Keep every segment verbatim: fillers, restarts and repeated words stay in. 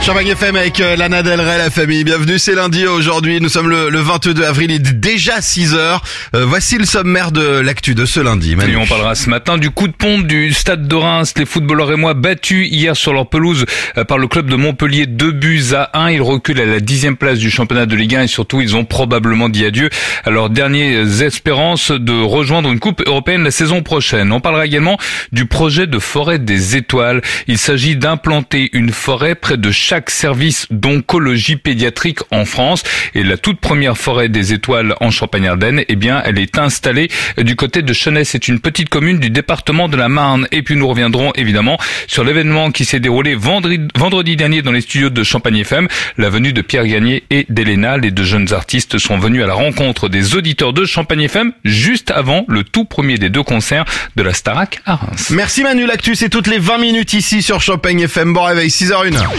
Champagne F M avec euh, Lana Del Rey, la famille. Bienvenue, c'est lundi aujourd'hui. Nous sommes le, le vingt-deux avril, il est déjà six heures. Euh, voici le sommaire de l'actu de ce lundi. Manu. Et on parlera ce matin du coup de pompe du stade de Reims. Les footballeurs et moi battus hier sur leur pelouse euh, par le club de Montpellier, deux buts à un. Ils reculent à la dixième place du championnat de Ligue un et surtout ils ont probablement dit adieu à leurs dernières espérances de rejoindre une coupe européenne la saison prochaine. On parlera également du projet de forêt des étoiles. Il s'agit d'implanter une forêt près de chaque service d'oncologie pédiatrique en France. Et la toute première forêt des étoiles en Champagne-Ardenne, eh bien, elle est installée du côté de Chenesse. C'est une petite commune du département de la Marne. Et puis nous reviendrons évidemment sur l'événement qui s'est déroulé vendredi, vendredi dernier dans les studios de Champagne F M. La venue de Pierre Gagné et d'Elena, les deux jeunes artistes, sont venus à la rencontre des auditeurs de Champagne F M juste avant le tout premier des deux concerts de la Starac à Reims. Merci Manu, l'actu c'est toutes les vingt minutes ici sur Champagne F M. Bon réveil, six heures une.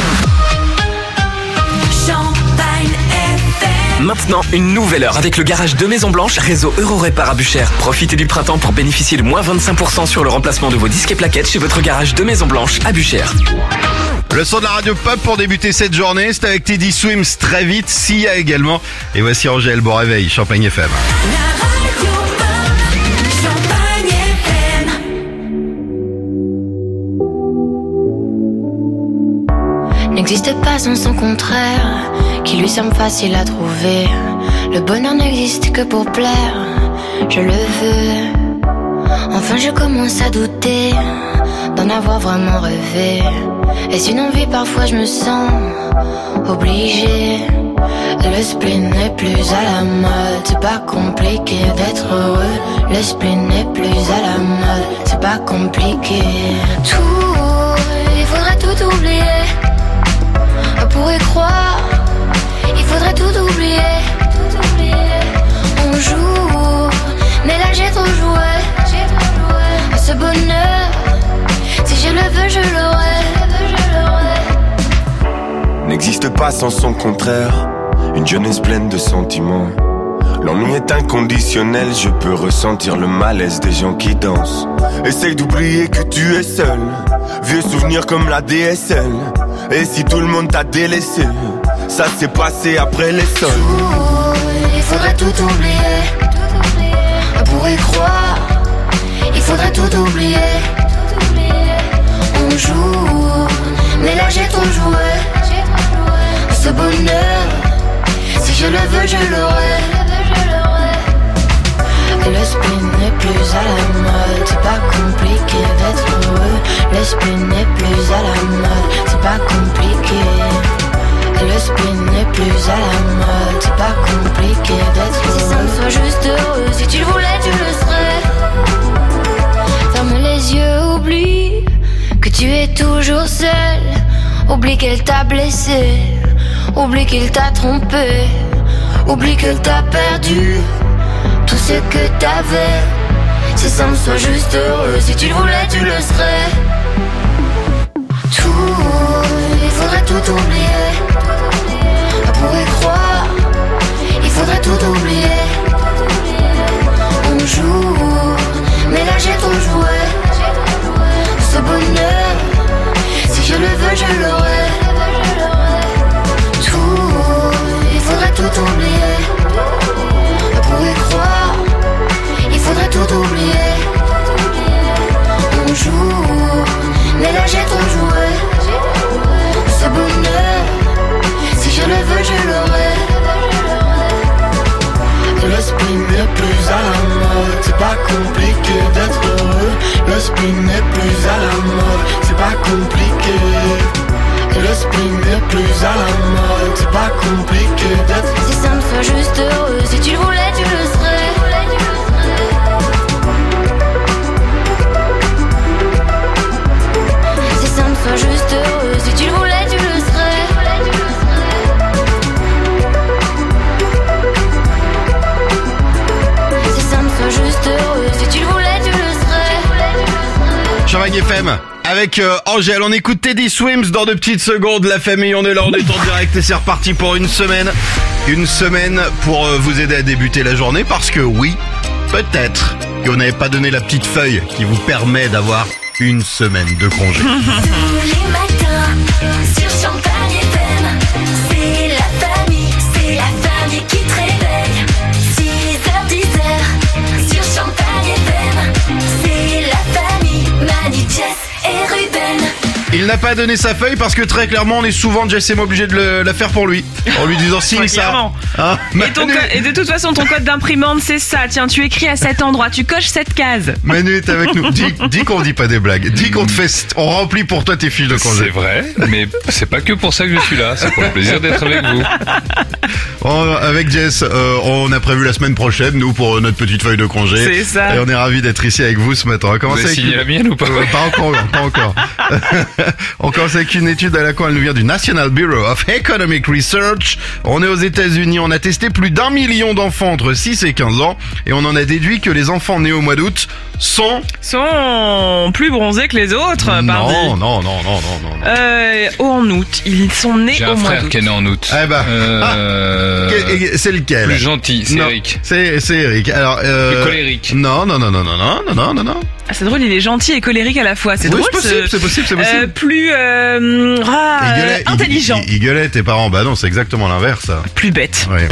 Maintenant, une nouvelle heure avec le garage de Maison Blanche, réseau Eurorépar à Buchères. Profitez du printemps pour bénéficier de moins vingt-cinq pour cent sur le remplacement de vos disques et plaquettes chez votre garage de Maison Blanche à Buchères. Le son de la radio pop pour débuter cette journée, c'est avec Teddy Swims très vite, Sia également. Et voici Angèle, bon réveil, Champagne F M. N'existe pas sans son contraire, qui lui semble facile à trouver. Le bonheur n'existe que pour plaire, je le veux. Enfin je commence à douter d'en avoir vraiment rêvé. Est-ce une envie? Parfois je me sens obligée. Le spleen n'est plus à la mode, c'est pas compliqué d'être heureux. Le spleen n'est plus à la mode, c'est pas compliqué. Tout, il faudrait tout oublier. On pourrait croire, il faudrait tout oublier, tout oublier. On joue, mais là j'ai trop joué, j'ai trop joué. Ce bonheur, si je le veux, je l'aurai, je l'aurai. N'existe pas sans son contraire, une jeunesse pleine de sentiments. L'ennui est inconditionnel, je peux ressentir le malaise des gens qui dansent. Essaye d'oublier que tu es seul, vieux souvenirs comme la D S L. Et si tout le monde t'a délaissé, ça s'est passé après les sols. Il faudrait tout oublier, tout oublier. On pourrait croire, il faudrait tout oublier, tout oublier. On joue, mais là j'ai trop joué, j'ai trop joué. Ce bonheur, si je le veux, je l'aurai. Le spleen n'est plus à la mode, c'est pas compliqué d'être heureux. Le spleen n'est plus à la mode, c'est pas compliqué. Le spleen n'est plus à la mode, c'est pas compliqué d'être heureux. Si ça me soit juste heureux, si tu le voulais tu le serais. Ferme les yeux, oublie que tu es toujours seul. Oublie qu'elle t'a blessé, oublie qu'il t'a trompé, oublie qu'elle t'a perdu tout ce que t'avais. Si ça me soit juste heureux, si tu le voulais tu le serais. Tout, il faudrait tout oublier. On pourrait croire, il faudrait tout oublier. On joue, mais là j'ai trop joué. Ce bonheur, si je le veux je l'aurai. Tout, il faudrait tout oublier. On pourrait croire, il faudrait tout oublier. On joue, mais là j'ai trop joué. Ce bonheur, si je le veux, je l'aurai. Le spleen n'est plus à la mode, c'est pas compliqué d'être heureux. Le spleen n'est plus à la mode, c'est pas compliqué. Le spleen n'est plus à la mode, c'est pas compliqué d'être. Si ça me soit juste heureux, si tu le voulais, tu le serais. Si ça me soit juste heureux, si tu le voulais, tu le serais. Si ça me soit juste heureux, si tu le voulais, tu le serais. Champagne F M avec euh, Angèle, on écoute Teddy Swims dans deux petites secondes. La famille, on est là, on est en direct et c'est reparti pour une semaine. Une semaine pour euh, vous aider à débuter la journée parce que oui, peut-être qu'on n'avait pas donné la petite feuille qui vous permet d'avoir une semaine de congé. Tous les matins sur Champagne. pas donné sa feuille parce que très clairement, on est souvent, Jess et moi, obligé de le, la faire pour lui. En lui disant signe ça. Hein, et, ton co- et de toute façon, ton code d'imprimante, c'est ça. Tiens, tu écris à cet endroit, tu coches cette case. Manu est avec nous. Dis, dis qu'on dit pas des blagues. Dis qu'on te fait, on remplit pour toi tes fiches de congé. C'est vrai, mais c'est pas que pour ça que je suis là. C'est pour le plaisir d'être avec vous. On, avec Jess, euh, on a prévu la semaine prochaine, nous, pour notre petite feuille de congé. C'est ça. Et on est ravis d'être ici avec vous ce matin. On va Vous commencer avez avec signé une- la mienne ou pas? Euh, Pas encore, pas encore. On commence avec une étude à laquelle elle nous vient du National Bureau of Economic Research. On est aux États-Unis. On a testé plus d'un million d'enfants entre six et quinze ans. Et on en a déduit que les enfants nés au mois d'août sont... Sont plus bronzés que les autres, Non, pardi. non, non, non, non, non, non. Euh, en août, ils sont nés J'ai au un mois frère d'août. qui est né en août. Eh ben, Euh, Que- et c'est lequel? Plus gentil, c'est Non, Eric. C'est, c'est Eric. Alors, euh... Le colérique. Non, non, non, non, non, non, non, non, non, non. Ah, c'est drôle, il est gentil et colérique à la fois. C'est Oui, drôle. c'est possible, ce- c'est possible, c'est possible. Euh, plus euh, ah, Il euh, gueulait- il- intelligent, Il, il gueulait tes parents. Bah non, c'est exactement l'inverse, ça. plus bête. Ouais.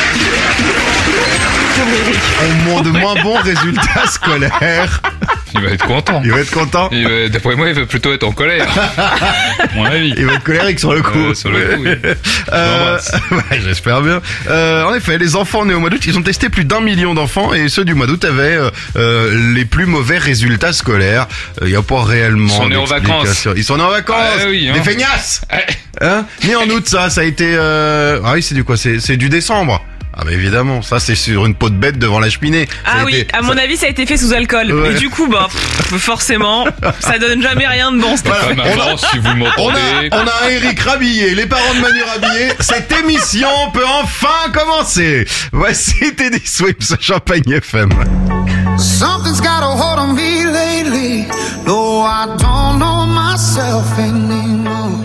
On demande moins bons résultats scolaires. Il va être content. Il va être content. Il va- D'après moi, il va plutôt être en colère. À mon avis. Il va être colérique sur le coup. Euh, sur le coup, oui. Euh, ouais, j'espère bien. Euh, en effet, les enfants nés au mois d'août, ils ont testé plus d'un million d'enfants et ceux du mois d'août avaient euh, euh, les plus mauvais résultats scolaires. Il n'y a pas réellement. Ils sont nés en d'explication. vacances. Ils sont nés en vacances. Ah oui, hein. Des feignasses. Eh, Hein? Né en août, ça, ça a été. Euh... Ah oui, c'est du quoi? C'est, c'est du décembre. Ah bah évidemment, ça c'est sur une peau de bête devant la cheminée. Ça Ah a oui, été- à mon avis, ça a été fait sous alcool. Ouais. Et du coup, bah, pff, forcément, ça donne jamais rien de bon. cette Voilà. Pas affaire. marrant si vous On m'entendez. a, on a un Eric rhabillé, les parents de Manu rhabillés. Cette émission peut enfin commencer. Voici Teddy Swims, Champagne F M. Something's got a hold on me lately. No, I don't know myself anymore.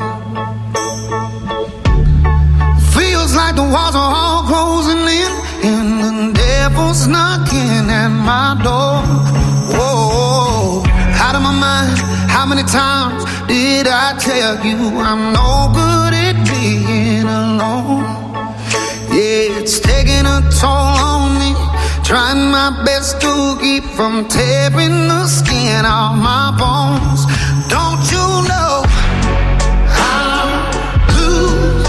Feels like the walls are all closing in, and the devil's knocking at my door. Whoa, out of my mind. How many times did I tell you I'm no good at being alone? Yeah, it's taking a toll on me. Trying my best to keep from tearing the skin off my bones. Don't you know I lose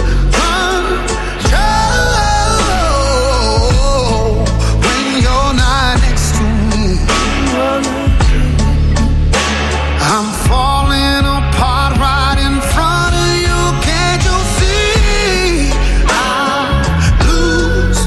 control when you're not next to me? I'm falling apart right in front of you. Can't you see? I lose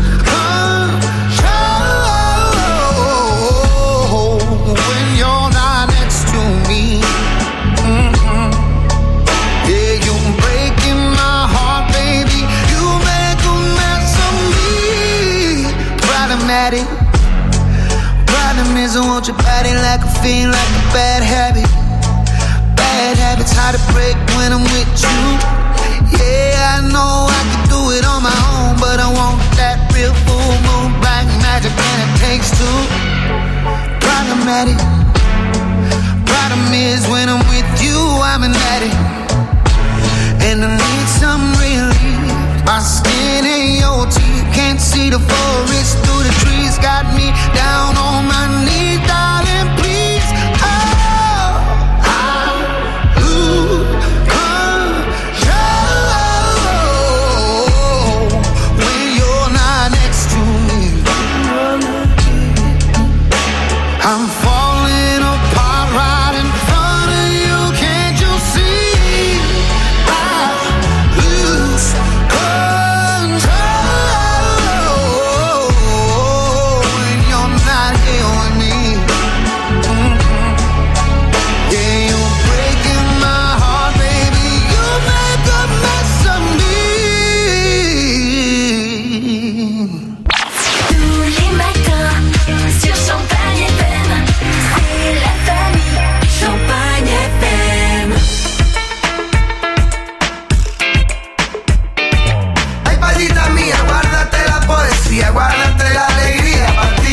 control when you're not next to me. Mm-hmm. Yeah, you're breaking my heart, baby. You make a mess of me. Problematic. Problem is I want your body like a fiend, like a bad habit. Bad habits hard to break when I'm with you. Yeah, I know I can do it on my own, but I want that real full moon black magic, and it takes two. Problematic. Problem is when I'm with you, I'm an addict, and I need some relief. My skin and your teeth can't see the forest through the trees. Got me down on my knees, darling, please. Oh, I lose control when you're not next to me. I'm falling apart right in front of you. Can't you see? I lose control when you're not here with me. Mhm. Yeah, you're breaking my heart, baby. You make a mess of me. Tous les matins, sur Champagne F M, c'est la famille Champagne F M. Ay, palita mía, guárdate la poesía, guárdate la alegría para ti.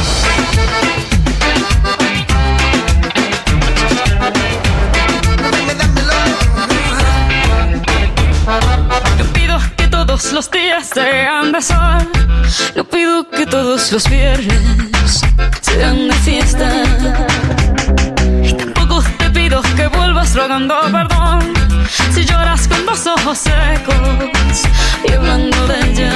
Dame, dámelo. No pido que todos los días sean de sol. No pido que todos los viernes sean de fiesta. Y tampoco te pido pido que vuelvas rogando perdón. Si lloras con los ojos secos y hablando de ella.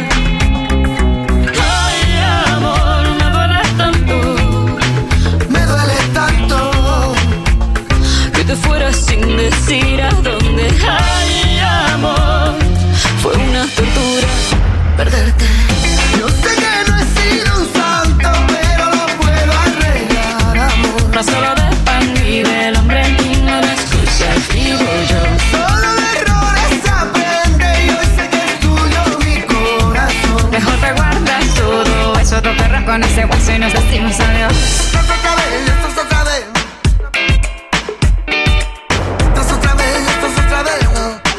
Ay, amor, me duele tanto. Me duele tanto Que te fueras sin decir a dónde. Ay, amor, fue una tortura perderte. Yo sé que no he sido un santo, pero lo puedo arreglar, amor. No solo de pan vive el hombre, no de excusas vivo yo. Solo de errores se aprende y hoy sé que es tuyo mi corazón. Mejor te guardas todo eso, te perras con ese hueso y nos decimos adiós. Esto es otra vez, esto es otra vez. Esto es otra vez, esto es otra vez.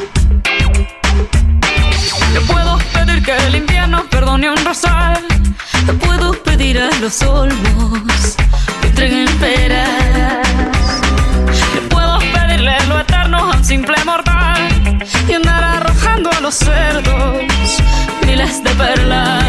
Te puedo pedir que el invierno perdone un rosal. Te puedo pedir a los olmos que entreguen peras. Te puedo pedirle lo eterno a un simple mortal y andar arrojando a los cerdos miles de perlas.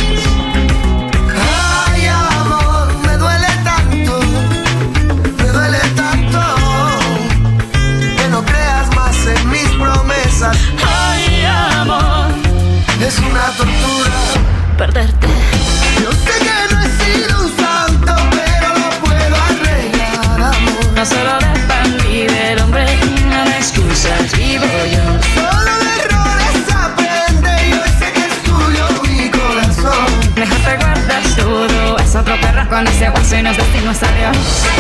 Ay, amor, me duele tanto, me duele tanto que no creas más en mis promesas. Ay, amor, Es una tortura perderte. Yo sé que no he sido un santo, pero lo puedo arreglar, amor. No solo de pan vive el hombre, no de excusas vivo yo. Solo de errores se aprende y hoy sé que es tuyo mi corazón. Mejor te guardas todo, es otro perro con ese hueso y nos decimos adiós.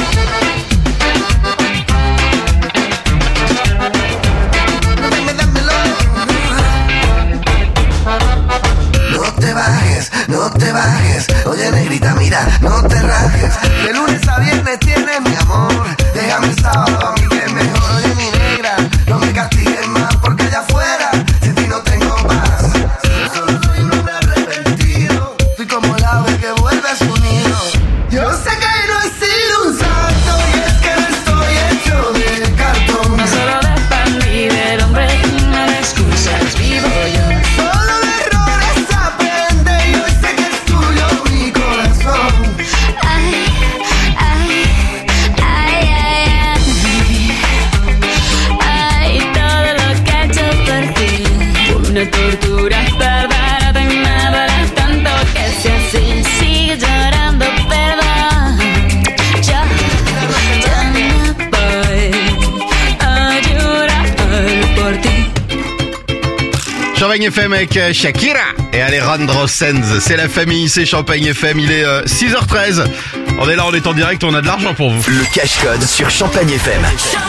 Dame, dámelo. No te bajes, no te bajes. Oye, negrita, mira, no te rajes. De lunes a viernes tienes mi amor. Déjame el sábado a mí que es mejor. Oye, mi negra, no me castigues más porque allá afuera sin ti no tengo paz. Yo solo soy un hombre arrepentido. Soy como el ave que vuelve a su nido. Yo sé que no he sido un santo y es que no estoy hecho de cartón. No solo de pan vive el hombre, no de excusas vivo yo. Solo de errores se aprende y hoy sé que es tuyo mi corazón. Ay, ay, ay, ay, ay. Ay, todo lo que he hecho por ti fue una tortura perderte. Me duele tanto que si así sigue llorando perdón. Yo, yo me voy a llorar por ti. Champagne F M avec euh, Shakira et Alejandro Sanz. C'est la famille, c'est Champagne F M. Il est euh, six heures treize. On est là, on est en direct, on a de l'argent pour vous. Le cash-code sur Champagne F M.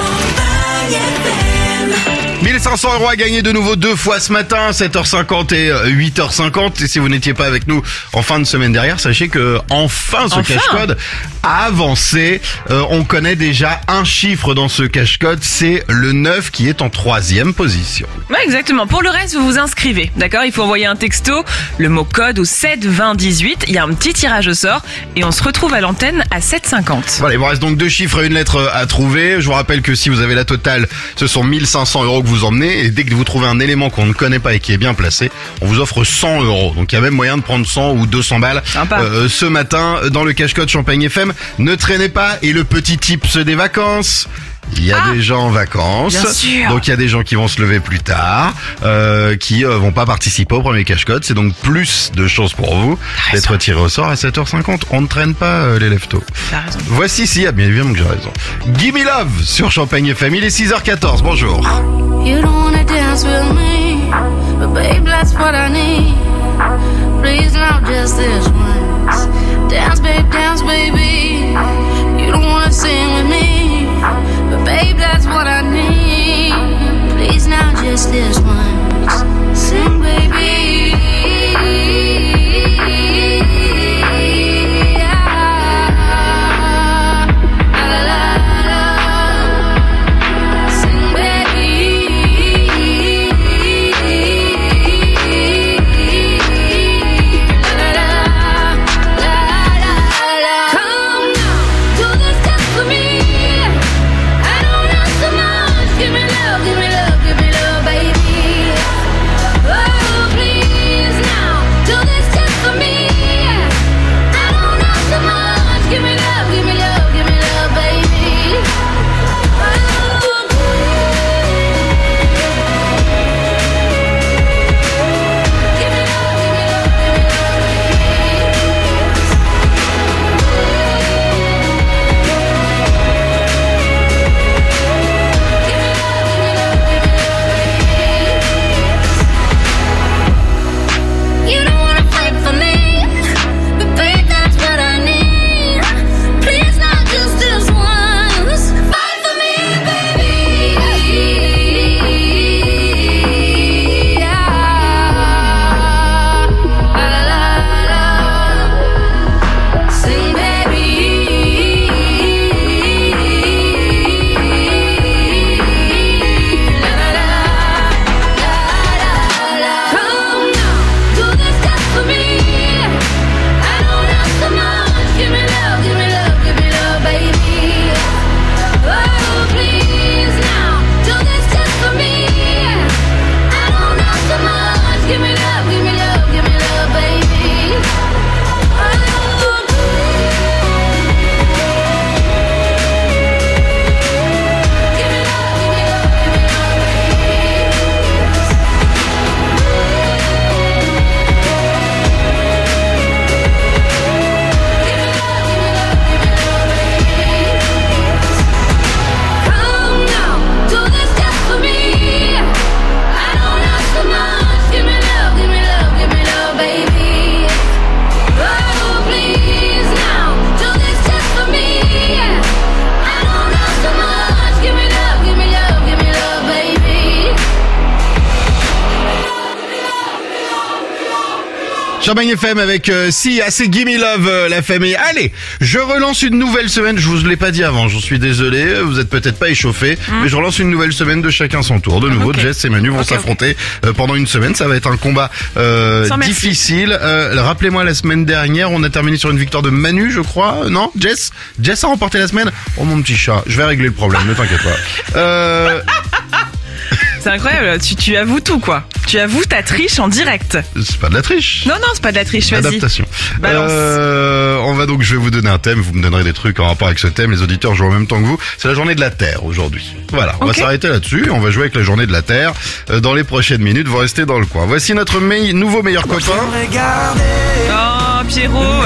mille cinq cents euros à gagner de nouveau deux fois ce matin, sept heures cinquante et euh, huit heures cinquante. Et si vous n'étiez pas avec nous en fin de semaine dernière, sachez que enfin ce Enfin. cash-code a avancé. Euh, on connaît déjà un chiffre dans ce cash-code, c'est le neuf qui est en troisième position. Ouais, exactement. Pour le reste, vous vous inscrivez. D'accord? Il faut envoyer un texto, le mot code au sept vingt dix-huit. Il y a un petit tirage au sort et on se retrouve à l'antenne à sept cinquante. Voilà, il vous reste donc deux chiffres et une lettre à trouver. Je vous rappelle que si vous avez la totale, ce sont mille cinq cents euros que vous emmenez. Et dès que vous trouvez un élément qu'on ne connaît pas et qui est bien placé, on vous offre cent euros. Donc il y a même moyen de prendre cent ou deux cents balles Sympa. euh, ce matin dans le cash-code Champagne F M. Ne traînez pas. Et le petit tips des vacances. Il y a Ah, des gens en vacances, bien sûr. donc il y a des gens qui vont se lever plus tard, euh, qui euh, vont pas participer au premier cache-code. C'est donc plus de chances pour vous T'as d'être raison. tiré au sort à sept heures cinquante. On ne traîne pas euh, les leftos. T'as raison. Voici, si, ah, bien évidemment que j'ai raison. Gimme Love sur Champagne F M. Il est six heures quatorze. Bonjour. You don't wanna dance with me, but babe, that's what I need. Please now just this once. Dance, babe, dance, baby. You don't wanna sing with me, but babe, that's what I need. Please now just this once. Sing, baby. Give me love, give me love, baby. Champagne F M avec euh, Sia, c'est Gimme Love, euh, la famille. Allez, je relance une nouvelle semaine. Je vous l'ai pas dit avant, j'en suis désolé. Vous êtes peut-être pas échauffés, mmh. mais je relance une nouvelle semaine de chacun son tour. De nouveau, okay. Jess et Manu vont okay, s'affronter okay. Euh, pendant une semaine. Ça va être un combat euh, difficile. Euh, rappelez-moi, la semaine dernière, on a terminé sur une victoire de Manu, je crois. Non, Jess, Jess a remporté la semaine. Oh mon petit chat, je vais régler le problème. Ne t'inquiète pas. Euh... C'est incroyable, tu, tu avoues tout quoi. Tu avoues ta triche en direct. C'est pas de la triche. Non, non, c'est pas de la triche, vas-y. Adaptation. Balance. Euh, on va donc, je vais vous donner un thème, vous me donnerez des trucs en rapport avec ce thème, les auditeurs jouent en même temps que vous. C'est la journée de la Terre aujourd'hui. Voilà, on okay. va s'arrêter là-dessus, on va jouer avec la journée de la Terre. Euh, dans les prochaines minutes, vous restez dans le coin. Voici notre me- nouveau meilleur copain. Oh, Pierrot.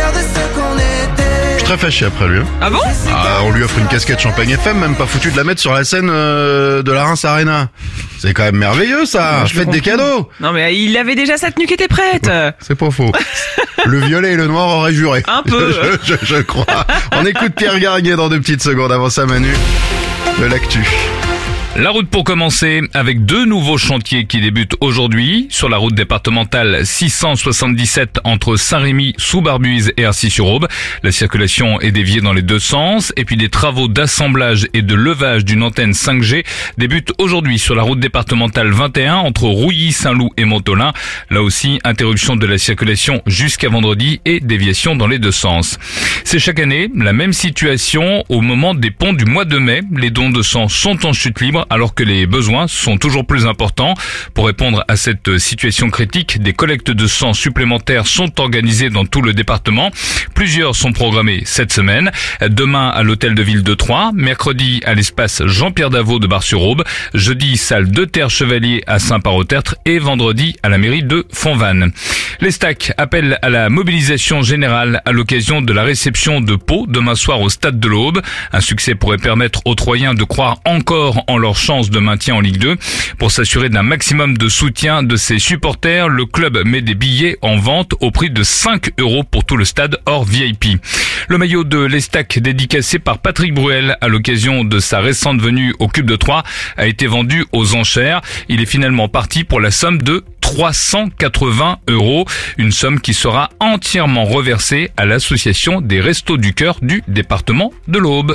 Très fâché après lui. Hein. Ah bon? Ah, on lui offre une casquette Champagne F M, même pas foutu de la mettre sur la scène euh, de la Reims Arena. C'est quand même merveilleux ça. Je faites des cadeaux. Non mais il avait déjà sa tenue qui était prête. Ouais, c'est pas faux. Le violet et le noir auraient juré. Un peu. Je, je, je crois. On écoute Pierre Garnier dans deux petites secondes avant ça, Manu. De l'actu. La route pour commencer, avec deux nouveaux chantiers qui débutent aujourd'hui sur la route départementale six cent soixante-dix-sept entre Saint-Rémy, sous Barbuise et Arcis-sur-Aube. La circulation est déviée dans les deux sens et puis des travaux d'assemblage et de levage d'une antenne cinq G débutent aujourd'hui sur la route départementale vingt et un entre Rouilly, Saint-Loup et Montolin. Là aussi, interruption de la circulation jusqu'à vendredi et déviation dans les deux sens. C'est chaque année la même situation au moment des ponts du mois de mai. Les dons de sang sont en chute libre alors que les besoins sont toujours plus importants. Pour répondre à cette situation critique, des collectes de sang supplémentaires sont organisées dans tout le département. Plusieurs sont programmées cette semaine. Demain à l'hôtel de ville de Troyes, mercredi à l'espace Jean-Pierre Davot de Bar-sur-Aube, jeudi salle de Terre-Chevalier à Saint-Par-au-Tertre et vendredi à la mairie de Fontvannes. Les Stacks appellent à la mobilisation générale à l'occasion de la réception de Pau demain soir au stade de l'Aube. Un succès pourrait permettre aux Troyens de croire encore en leur chance de maintien en Ligue deux. Pour s'assurer d'un maximum de soutien de ses supporters, le club met des billets en vente au prix de cinq euros pour tout le stade hors V I P. Le maillot de l'Estac dédicacé par Patrick Bruel à l'occasion de sa récente venue au Cube de Troyes a été vendu aux enchères. Il est finalement parti pour la somme de trois cent quatre-vingts euros, une somme qui sera entièrement reversée à l'association des Restos du Cœur du département de l'Aube.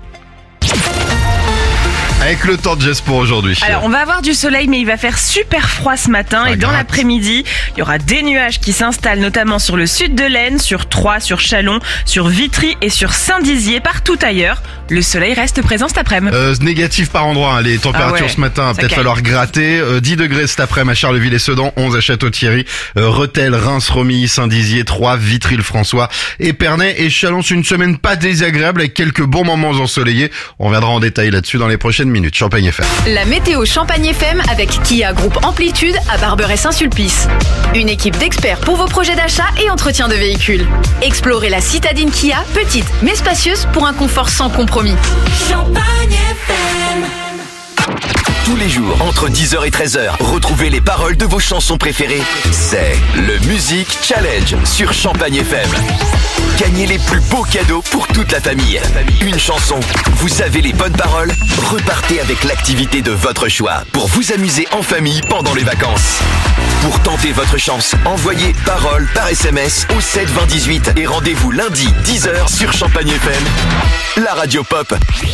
Avec le temps de Jess pour aujourd'hui. Alors on va avoir du soleil mais il va faire super froid ce matin. Ça et dans gratte. L'après-midi, il y aura des nuages qui s'installent notamment sur le sud de l'Aisne, sur Troyes, sur Châlons, sur Vitry et sur Saint-Dizier, partout ailleurs. Le soleil reste présent cet après-midi. Euh, négatif par endroit, hein. Les températures ah ouais, ce matin, peut-être calme. Falloir gratter. Euh, dix degrés cet après-midi à Charleville et Sedan, onze à Château-Thierry, euh, Rethel, Reims, Romilly, Saint-Dizier, Troyes, Vitry-le-François, Épernay et Chalon. Une semaine pas désagréable avec quelques bons moments ensoleillés. On reviendra en détail là-dessus dans les prochaines minutes. Champagne F M. La météo Champagne F M avec Kia Groupe Amplitude à Barberet-Saint-Sulpice. Une équipe d'experts pour vos projets d'achat et entretien de véhicules. Explorez la citadine Kia, petite mais spacieuse pour un confort sans compromis. Champagne F M. Tous les jours, entre dix heures et treize heures, retrouvez les paroles de vos chansons préférées. C'est le Music Challenge sur Champagne F M. Gagnez les plus beaux cadeaux pour toute la famille. Une chanson, vous savez les bonnes paroles, repartez avec l'activité de votre choix pour vous amuser en famille pendant les vacances. Pour tenter votre chance, envoyez paroles par S M S au sept vingt dix-huit et rendez-vous lundi dix heures sur Champagne F M, la radio pop.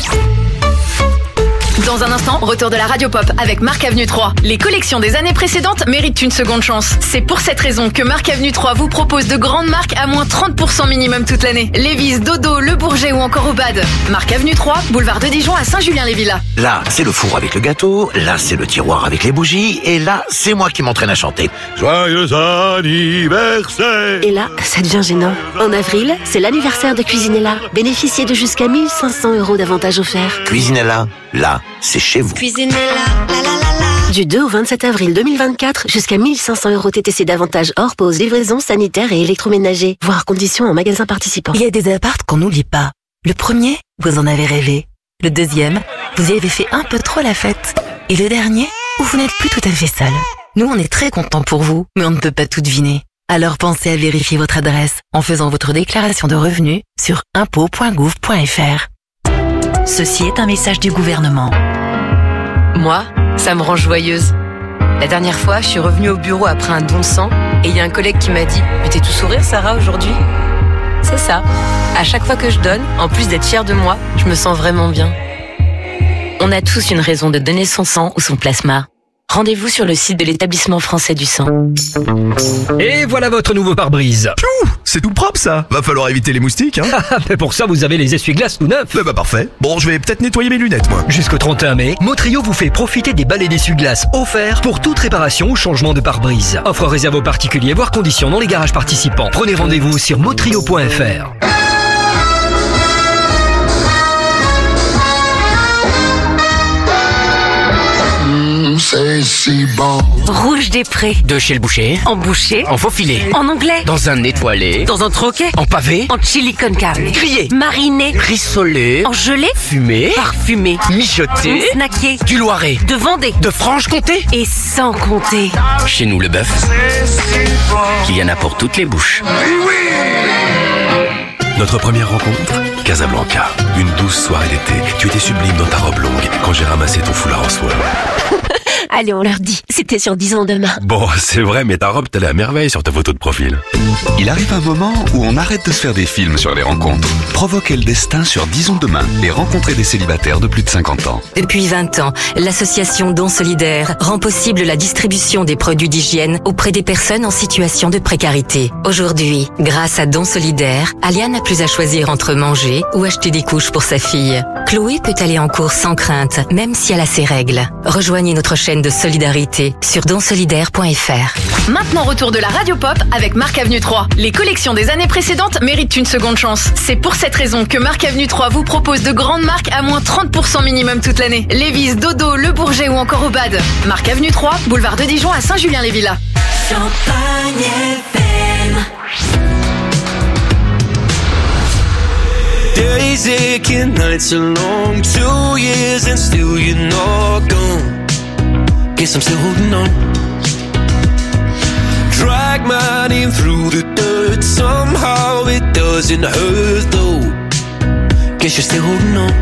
Dans un instant, retour de la radio pop avec Marc Avenue trois. Les collections des années précédentes méritent une seconde chance. C'est pour cette raison que Marc Avenue trois vous propose de grandes marques à moins trente pour cent minimum toute l'année. Lévis, Dodo, Le Bourget ou encore Obad. Marc Avenue trois, boulevard de Dijon à Saint-Julien-les-Villas. Là, c'est le four avec le gâteau. Là, c'est le tiroir avec les bougies. Et là, c'est moi qui m'entraîne à chanter. Joyeux anniversaire. Et là, ça devient gênant. En avril, c'est l'anniversaire de Cuisinella. Bénéficiez de jusqu'à mille cinq cents euros d'avantages offerts. Cuisinella, là, c'est chez vous. Cuisinella, la la la la. Du deux au vingt-sept avril deux mille vingt-quatre, jusqu'à mille cinq cents euros T T C d'avantages hors pause, livraison, sanitaire et électroménager. Voir conditions en magasin participant. Il y a des apparts qu'on n'oublie pas. Le premier, vous en avez rêvé. Le deuxième, vous y avez fait un peu trop la fête. Et le dernier, où vous n'êtes plus tout à fait seul. Nous, on est très contents pour vous, mais on ne peut pas tout deviner. Alors pensez à vérifier votre adresse en faisant votre déclaration de revenus sur impôts point gouv point f r. Ceci est un message du gouvernement. Moi, ça me rend joyeuse. La dernière fois, je suis revenue au bureau après un don de sang Et il y a un collègue qui m'a dit « Mais t'es tout sourire, Sarah, aujourd'hui ?» C'est ça. À chaque fois que je donne, en plus d'être fière de moi, je me sens vraiment bien. On a tous une raison de donner son sang ou son plasma. Rendez-vous sur le site de l'établissement français du sang. Et voilà votre nouveau pare-brise. Piou, c'est tout propre ça. Va falloir éviter les moustiques, hein. Mais pour ça, vous avez les essuie-glaces tout neufs. Bah, bah parfait. Bon, je vais peut-être nettoyer mes lunettes, moi. Jusqu'au trente et un mai, Motrio vous fait profiter des balais d'essuie-glaces offerts pour toute réparation ou changement de pare-brise. Offre réservée aux particuliers, voire conditions dans les garages participants. Prenez rendez-vous sur motrio point f r. C'est si bon. Rouge des Prés. De chez le boucher. En boucher. En faux filet. En anglais. Dans un étoilé. Dans un troquet. En pavé. En chili con carne. Grillé. Mariné. Rissolé. En gelée. Fumé. Parfumé. Mijoté. Snacké. Du Loiret. De Vendée. De Franche-Comté. Et sans compter. Chez nous, le bœuf, il y en a pour toutes les bouches. Notre première rencontre, Casablanca. Une douce soirée d'été. Tu étais sublime dans ta robe longue quand j'ai ramassé ton foulard en soie. Allez, on leur dit, c'était sur dix ans demain. Bon, c'est vrai, mais ta robe t'allait à merveille sur ta photo de profil. Il arrive un moment où on arrête de se faire des films sur les rencontres. Provoquez le destin sur Disons Demain et rencontrez des célibataires de plus de cinquante ans. Depuis vingt ans, l'association Dons Solidaires rend possible la distribution des produits d'hygiène auprès des personnes en situation de précarité. Aujourd'hui, grâce à Dons Solidaires, Aliane n'a plus à choisir entre manger ou acheter des couches pour sa fille. Chloé peut aller en cours sans crainte, même si elle a ses règles. Rejoignez notre chaîne de solidarité sur dons solidaires point f r. Maintenant, retour de la Radio Pop avec Marc Avenue trois. Les collections des années précédentes méritent une seconde chance. C'est pour cette raison que Marc Avenue trois vous propose de grandes marques à moins trente pour cent minimum toute l'année. Lévi's, Dodo, Le Bourget ou encore Obad. Marc Avenue trois, boulevard de Dijon à Saint-Julien-les-Villas. Champagne F M. Days aching, nights are long, two years and still you're not gone. Guess I'm still holding on. Drag my name through the dirt, somehow it doesn't hurt though. Guess you're still holding on.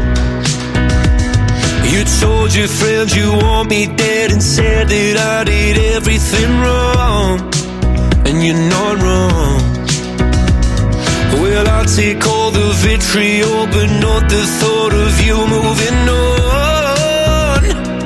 You told your friends you want me dead and said that I did everything wrong. And you're not wrong. Well, I'll take all the vitriol, but not the thought of you moving on.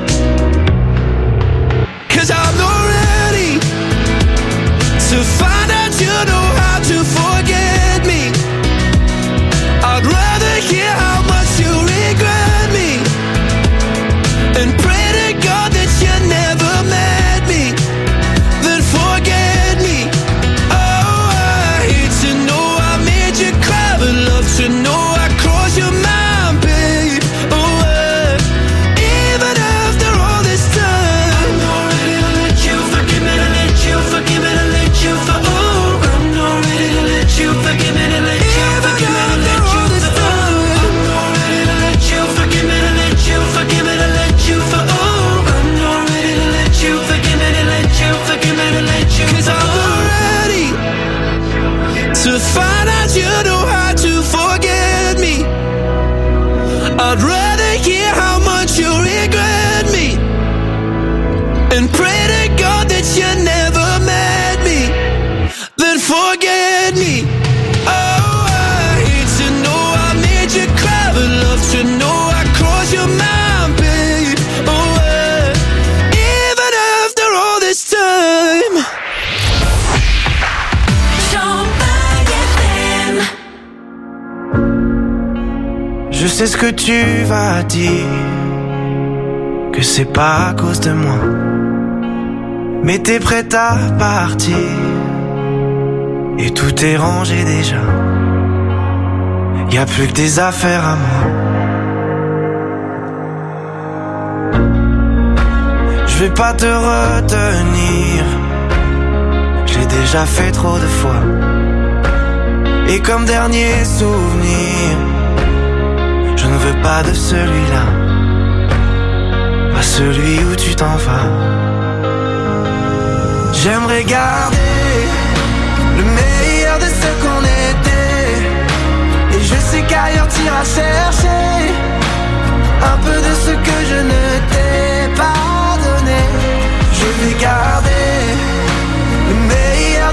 'Cause I'm not ready to find out you know how to forget me. I'd rather hear how much you regret me and pray to God that you never met me than forget me. Oh, I hate to know I made you cry, but love to know I crossed your mind, babe. Oh, uh, even after all this time, I'm not ready to let you forgive me, to let you forgive me, to let you for. Oh, I'm not ready to let you forgive me, to let you forgive me, to let you for. Oh, I'm not ready to let you forgive me, to let you forgive me, to let you for. Oh, I'm not ready to let you forgive me, to let you forgive me, to let you. 'Cause I'm not ready to find out you know how to forget me. I'd rather hear how much you regret me and pray to God that you never met me than forget me. Oh, I hate to know I made you cry, but love to know I crossed your mind, babe. Oh, uh, even after all this time. Champagne F M. Je sais ce que tu vas dire, que c'est pas à cause de moi, mais t'es prête à partir, et tout est rangé déjà. Y a plus que des affaires à moi. Je vais pas te retenir, je l'ai déjà fait trop de fois. Et comme dernier souvenir, je ne veux pas de celui-là, pas celui où tu t'en vas. J'aimerais garder le meilleur de ce qu'on était, et je sais qu'ailleurs t'iras chercher un peu de ce que je ne t'ai pas donné. Je vais garder le meilleur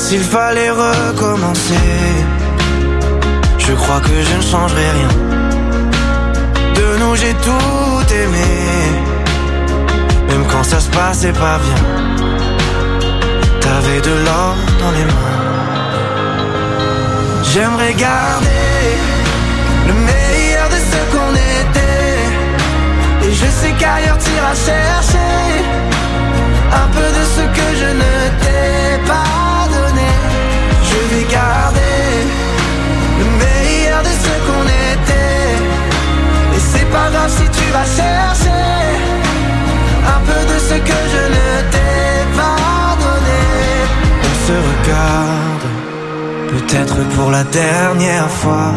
s'il fallait recommencer, je crois que je ne changerai rien. De nous j'ai tout aimé, même quand ça se passait pas bien. T'avais de l'or dans les mains. J'aimerais garder le meilleur de ce qu'on était, et je sais qu'ailleurs t'iras chercher un peu de ce que je ne t'ai pas donné. Je vais garder le meilleur de ce qu'on était, et c'est pas grave si tu vas chercher un peu de ce que je ne t'ai pas donné. On se regarde, peut-être pour la dernière fois,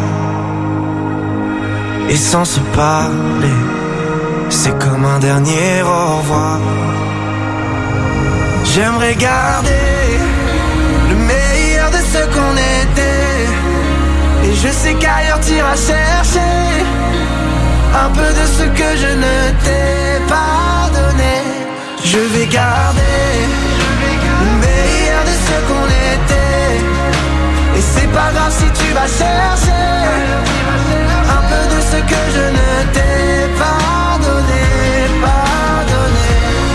et sans se parler, c'est comme un dernier au revoir. J'aimerais garder le meilleur de ce qu'on était, et je sais qu'ailleurs t'iras chercher un peu de ce que je ne t'ai pas donné. Je vais garder le meilleur de ce qu'on était, et c'est pas grave si tu vas chercher un peu de ce que je ne t'ai pas donné, pas donné.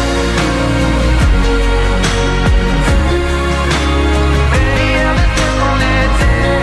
Meilleur de ce qu'on était,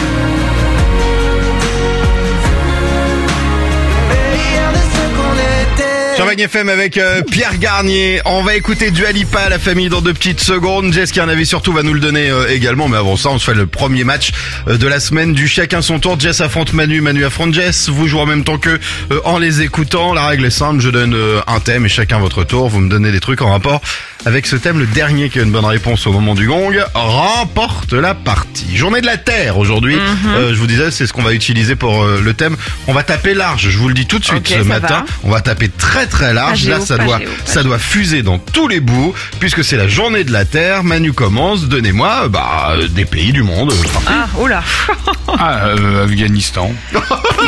meilleur de ce qu'on était. Champagne F M avec euh, Pierre Garnier. On va écouter Dua Lipa, la famille, dans deux petites secondes. Jess qui en avait surtout va nous le donner euh, également. Mais avant ça, on se fait le premier match euh, de la semaine du chacun son tour. Jess affronte Manu, Manu affronte Jess. Vous jouez en même temps qu'eux euh, en les écoutant. La règle est simple, je donne euh, un thème et chacun votre tour. Vous me donnez des trucs en rapport avec ce thème. Le dernier qui a une bonne réponse au moment du gong remporte la partie. Journée de la Terre aujourd'hui. Mm-hmm. Euh, je vous disais, c'est ce qu'on va utiliser pour euh, le thème. On va taper large, je vous le dis tout de suite. Okay, ce matin. Va. On va taper très très large. Là, ça doit, ça doit fuser dans tous les bouts, puisque c'est la journée de la Terre. Manu commence. Donnez-moi, bah, des pays du monde. Ah, oh là. Ah, euh, Afghanistan. Oh,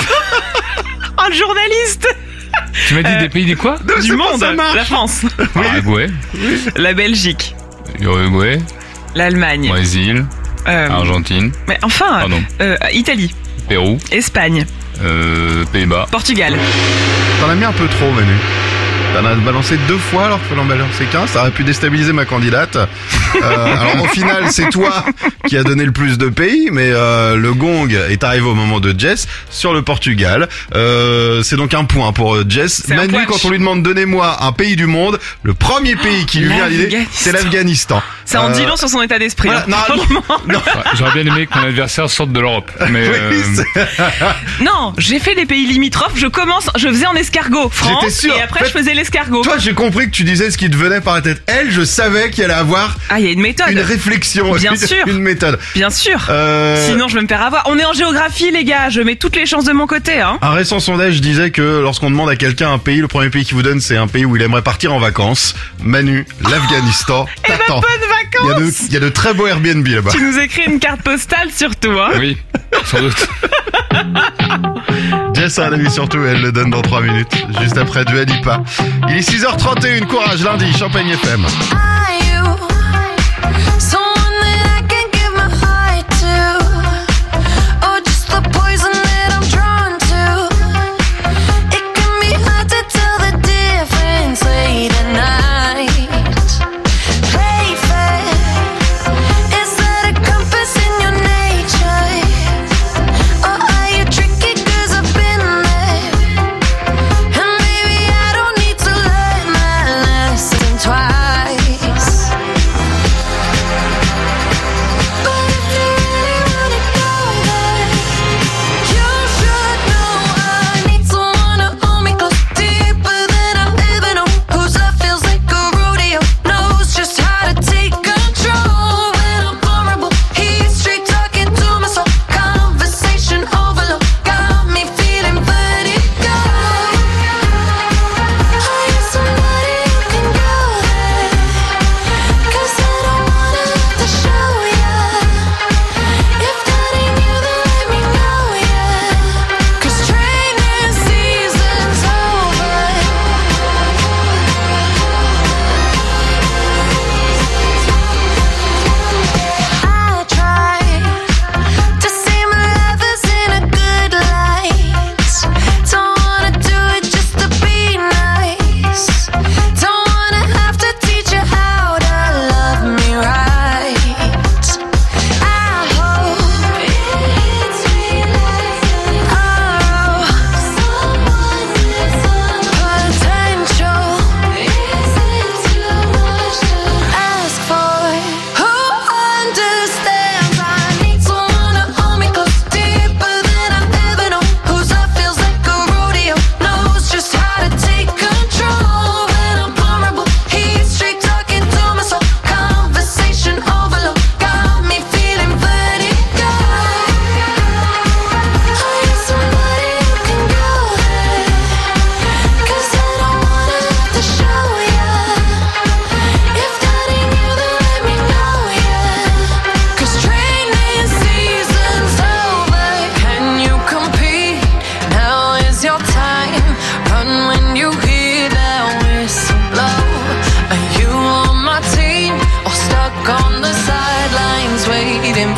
le journaliste. Tu m'as dit euh, des pays des quoi? Du monde. La France. Oui. Uruguay. Oui. La Belgique. Uruguay. L'Allemagne. Brésil. Euh, Argentine. Mais enfin. Pardon. Euh, Italie. Pérou. Espagne. Euh, Pays-Bas. Portugal. T'en as mis un peu trop, Manu. T'en as balancé deux fois alors qu'il fallait en balancer qu'un. Ça aurait pu déstabiliser ma candidate. Euh, alors au final, c'est toi qui as donné le plus de pays, mais euh, le gong est arrivé au moment de Jess sur le Portugal. Euh, c'est donc un point pour Jess. C'est Manu, quand on lui demande donnez-moi un pays du monde, le premier pays qui lui vient à l'idée, c'est l'Afghanistan. Ça en dit long sur son état d'esprit. Voilà, hein. non, non. Ouais, j'aurais bien aimé que mon adversaire sorte de l'Europe. Mais oui, euh... non, j'ai fait les pays limitrophes. Je commence, je faisais en escargot France, sûr. Et après en fait, je faisais l'escargot. Toi, j'ai compris que tu disais ce qui te venait par la tête. Elle, je savais qu'il allait avoir. Ah, il y a une méthode. Une réflexion. Bien une, sûr. Une méthode. Bien sûr. Euh... Sinon, je vais me faire avoir. On est en géographie, les gars. Je mets toutes les chances de mon côté, hein. Un récent sondage disait que lorsqu'on demande à quelqu'un un pays, le premier pays qu'il vous donne, c'est un pays où il aimerait partir en vacances. Manu, l'Afghanistan. Oh, t'attends. Et il y a de, il y a de très beaux Airbnb là-bas. Tu nous écris une carte postale surtout, hein. Oui, sans doute. Jess a un avis surtout, elle le donne dans trois minutes. Juste après Dua Lipa. Il est six heures trente et un, courage, lundi, Champagne F M. Twice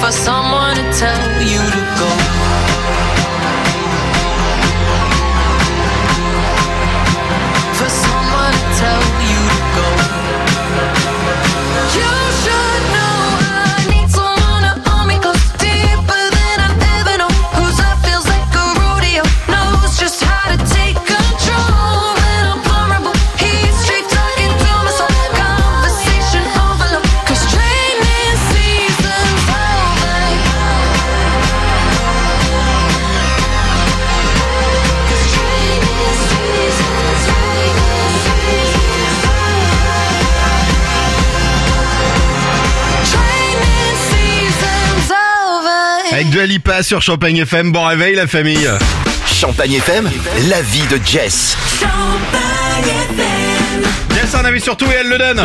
for someone to tell you to go. For someone to tell you to go. You should know I need someone to hold me close, deeper than I've ever known. Whose love feels like a rodeo, knows just how to take control when I'm vulnerable. He's straight talking to my soul, conversation overload. 'Cause training season's over. 'Cause training season's Training season's over. Avec Dua Lipa sur Champagne F M. Bon réveil la famille. Champagne F M, la vie de Jess. Jess a un avis sur tout et elle le donne.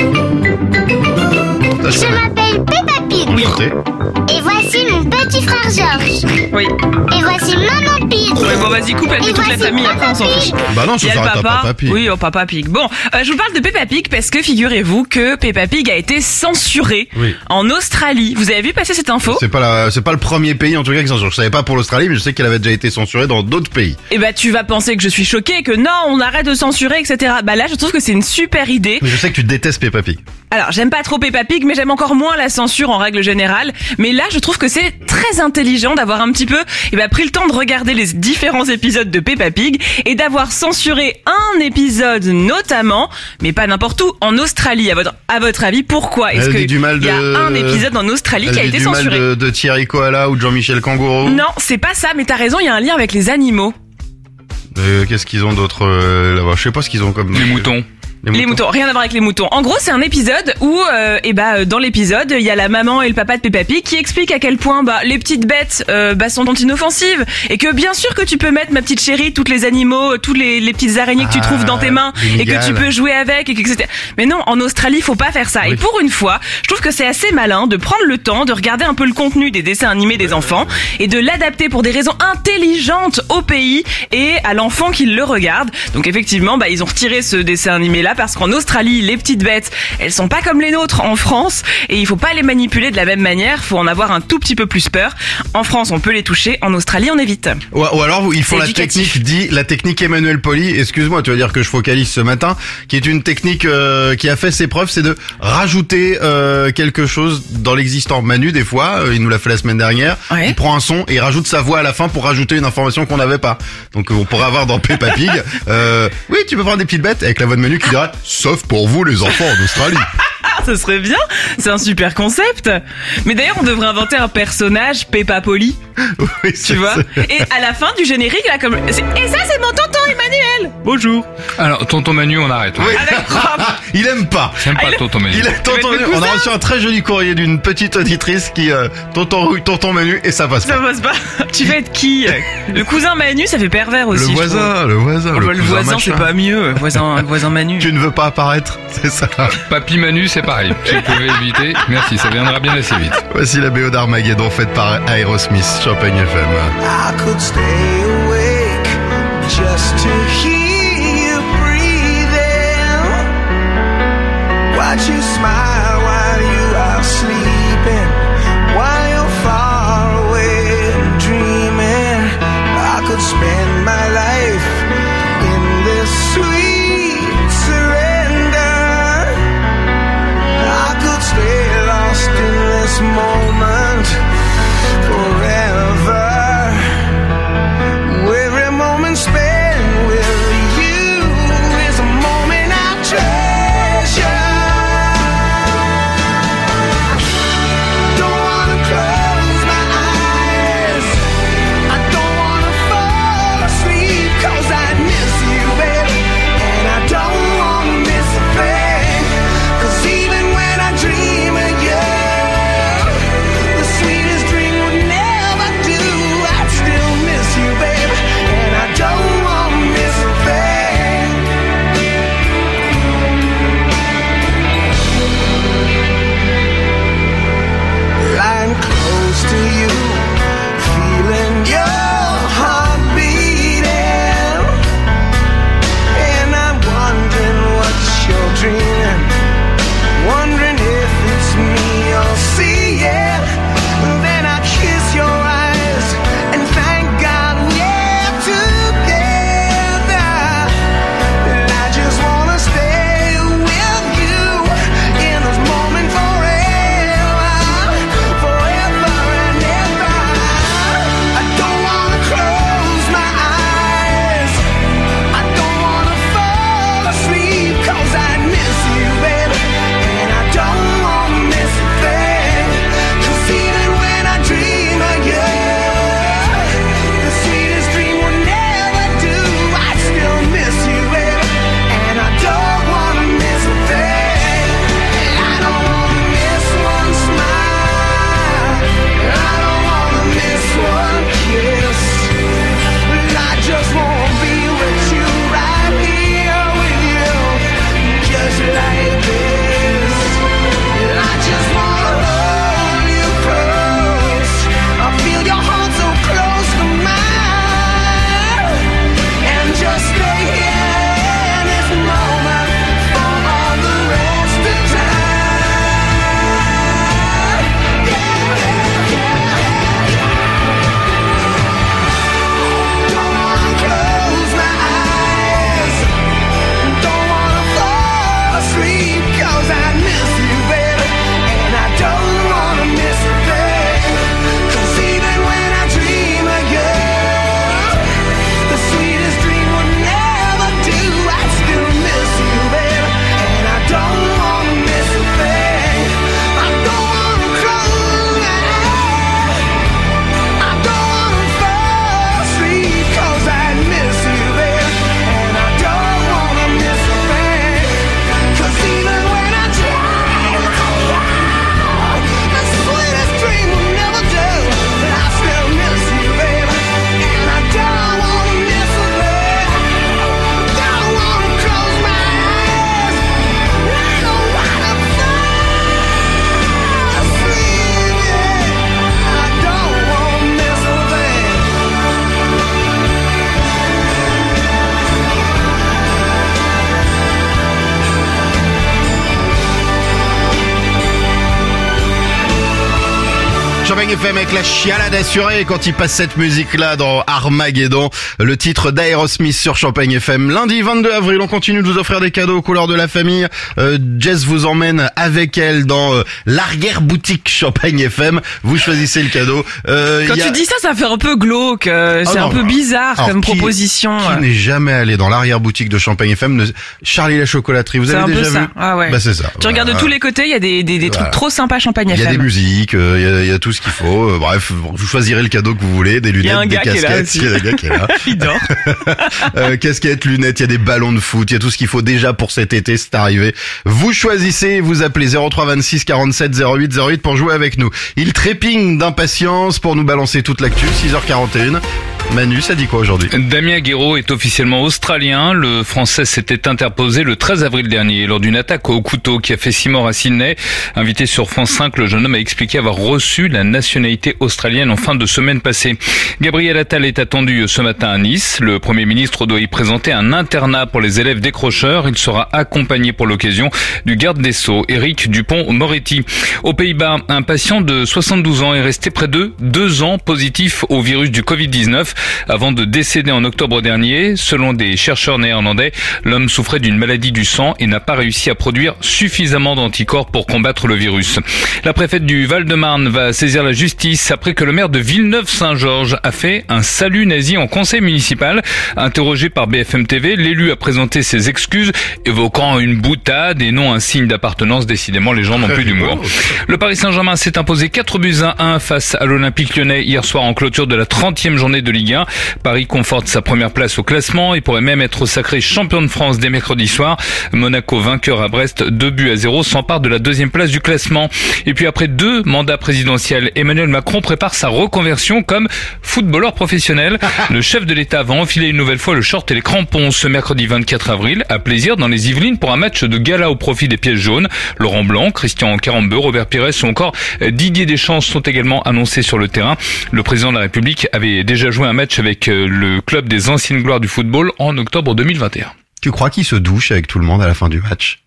Ça, Je m'appelle Peppa Pig. Oui. Et voici mon petit frère Georges. Oui. Et voici Maman Pig. Ouais, bon, vas-y, coupe avec Et toute la voici famille, après on s'en fiche. Bah non, ça Il y a le s'arrête à papa. Peppa Pig. Oui, au Papa Pig. Bon, euh, je vous parle de Peppa Pig parce que figurez-vous que Peppa Pig a été censurée Oui. en Australie. Vous avez vu passer cette info? C'est pas la, c'est pas le premier pays en tout cas qui censure. Je savais pas pour l'Australie, mais je sais qu'elle avait déjà été censurée dans d'autres pays. Eh bah, tu vas penser que je suis choquée, que non, on arrête de censurer, et cetera. Bah là, je trouve que c'est une super idée. Mais je sais que tu détestes Peppa Pig. Alors, j'aime pas trop Peppa Pig, mais j'aime encore moins la censure en règle générale. Mais là, je trouve que c'est très intelligent d'avoir un petit peu, eh ben, pris le temps de regarder les différents épisodes de Peppa Pig et d'avoir censuré un épisode notamment, mais pas n'importe où, en Australie. À votre, à votre avis, pourquoi est-ce Elle que dit du mal il y a de- un épisode en Australie Elle qui a dit été du censuré? mal de, de Thierry Koala ou de Jean-Michel Kangourou. Non, c'est pas ça, mais t'as raison, il y a un lien avec les animaux. Euh, Qu'est-ce qu'ils ont d'autre euh, là-bas? Je sais pas ce qu'ils ont comme. Les moutons. Les moutons, rien à voir avec les moutons. En gros, c'est un épisode où, euh, et bah, dans l'épisode, il y a la maman et le papa de Peppa Pig qui expliquent à quel point, bah, les petites bêtes, euh, bah, sont inoffensives et que bien sûr que tu peux mettre ma petite chérie, tous les animaux, tous les, les petites araignées que tu Ah, trouves dans tes mains les et que tu migales. peux jouer avec et que et cetera. Mais non, en Australie, faut pas faire ça. Et pour une fois, je trouve que c'est assez malin de prendre le temps de regarder un peu le contenu des dessins animés des enfants et de l'adapter pour des raisons intelligentes au pays et à l'enfant qui le regarde. Donc effectivement, bah, ils ont retiré ce dessin animé là parce qu'en Australie, les petites bêtes, elles sont pas comme les nôtres en France et il faut pas les manipuler de la même manière, faut en avoir un tout petit peu plus peur. En France, on peut les toucher, en Australie, on évite. Ou, ou alors ils font C'est la éducatif. technique dit la technique Emmanuel Poli. Excuse-moi, tu vas dire que je focalise ce matin, qui est une technique euh, qui a fait ses preuves, c'est de rajouter euh, quelque chose dans l'existant. Manu des fois, euh, il nous l'a fait la semaine dernière. Il prend un son et il rajoute sa voix à la fin pour rajouter une information qu'on n'avait pas. Donc on pourrait avoir dans Peppa Pig. Euh, oui, tu peux prendre des petites bêtes avec la voix de Manu qui dira sauf pour vous les enfants en Australie. Ah, ce serait bien, c'est un super concept. Mais d'ailleurs, on devrait inventer un personnage Peppa Poli. Oui, tu vois. Et à la fin du générique, là, comme c'est- et ça, c'est mon tonton Emmanuel. Bonjour. Alors, tonton Manu, on arrête. Oui. Il aime pas. J'aime pas Ah, il- tonton Manu. Il a, tonton Manu. On a reçu un très joli courrier d'une petite auditrice qui euh, tonton tonton Manu et ça passe pas. Ça passe pas. Tu vas être qui? Le cousin Manu, ça fait pervers aussi. Le je voisin, trouve. le voisin, Oh, le bah, le cousin voisin, machin. c'est pas mieux. Voisin, voisin Manu. Tu ne veux pas apparaître, c'est ça. Papy Manu, c'est pareil. Si vous pouvez éviter, merci, ça viendra bien assez vite. Voici la B O d'Armageddon faite par Aerosmith, Champagne F M. I could stay awake just to hear you breathing. Watch you smile while you are sleeping, while you're far away and dreaming. I could spend my life in this sweet surrender. I could stay lost in this moment forever. Every moment spent with you is a moment I treasure. Champagne F M avec la chialade assurée quand il passe cette musique-là dans Armageddon, le titre d'Aerosmith sur Champagne F M. Lundi vingt-deux avril, on continue de vous offrir des cadeaux aux couleurs de la famille. Euh, Jess vous emmène avec elle dans euh, l'arrière-boutique Champagne F M. Vous choisissez le cadeau. Euh, quand y a... tu dis ça, ça fait un peu glauque. Euh, oh c'est non, un peu bizarre alors, comme qui, proposition. Qui n'est jamais allé dans l'arrière-boutique de Champagne F M ne... Charlie la chocolaterie, vous c'est avez un déjà peu vu ça. Ah ouais. Bah c'est ça. Tu voilà. regardes de tous les côtés, il y a des, des, des voilà. trucs trop sympas Champagne F M. Il y a des musiques, il euh, y, a, y a tout ce qu'il faut. Euh, bref, vous choisirez le cadeau que vous voulez, des lunettes, des casquettes. Il y a un gars qui est là. Il dort. euh, casquettes, lunettes, il y a des ballons de foot, il y a tout ce qu'il faut déjà pour cet été, c'est arrivé. Vous choisissez, vous appelez zéro trois vingt-six quarante-sept zéro huit zéro huit pour jouer avec nous. Il trépigne d'impatience pour nous balancer toute l'actu, six heures quarante et une. Manu, ça dit quoi aujourd'hui? Damien Guéraud est officiellement australien. Le Français s'était interposé le treize avril dernier lors d'une attaque au couteau qui a fait six morts à Sydney. Invité sur France cinq, le jeune homme a expliqué avoir reçu la nationalité australienne en fin de semaine passée. Gabriel Attal est attendu ce matin à Nice. Le Premier ministre doit y présenter un internat pour les élèves décrocheurs. Il sera accompagné pour l'occasion du garde des Sceaux, Éric Dupond-Moretti. Aux Pays-Bas, un patient de soixante-douze ans est resté près de deux ans positif au virus du covid dix-neuf. Avant de décéder en octobre dernier, selon des chercheurs néerlandais, l'homme souffrait d'une maladie du sang et n'a pas réussi à produire suffisamment d'anticorps pour combattre le virus. La préfète du Val-de-Marne va saisir la justice après que le maire de Villeneuve-Saint-Georges a fait un salut nazi en conseil municipal. Interrogé par B F M T V, l'élu a présenté ses excuses, évoquant une boutade et non un signe d'appartenance. Décidément, les gens n'ont plus d'humour. Le Paris Saint-Germain s'est imposé quatre buts à un face à l'Olympique Lyonnais hier soir en clôture de la trentième journée de Ligue un. Paris conforte sa première place au classement et pourrait même être sacré champion de France dès mercredi soir. Monaco, vainqueur à Brest, deux buts à zéro, s'empare de la deuxième place du classement. Et puis après deux mandats présidentiels, Emmanuel Macron prépare sa reconversion comme footballeur professionnel. Le chef de l'État va enfiler une nouvelle fois le short et les crampons ce mercredi vingt-quatre avril à Plaisir dans les Yvelines pour un match de gala au profit des pièces jaunes. Laurent Blanc, Christian Carambeu, Robert Pires ou encore Didier Deschamps sont également annoncés sur le terrain. Le président de la République avait déjà joué un match avec le club des anciennes gloires du football en octobre deux mille vingt et un. Tu crois qu'il se douche avec tout le monde à la fin du match?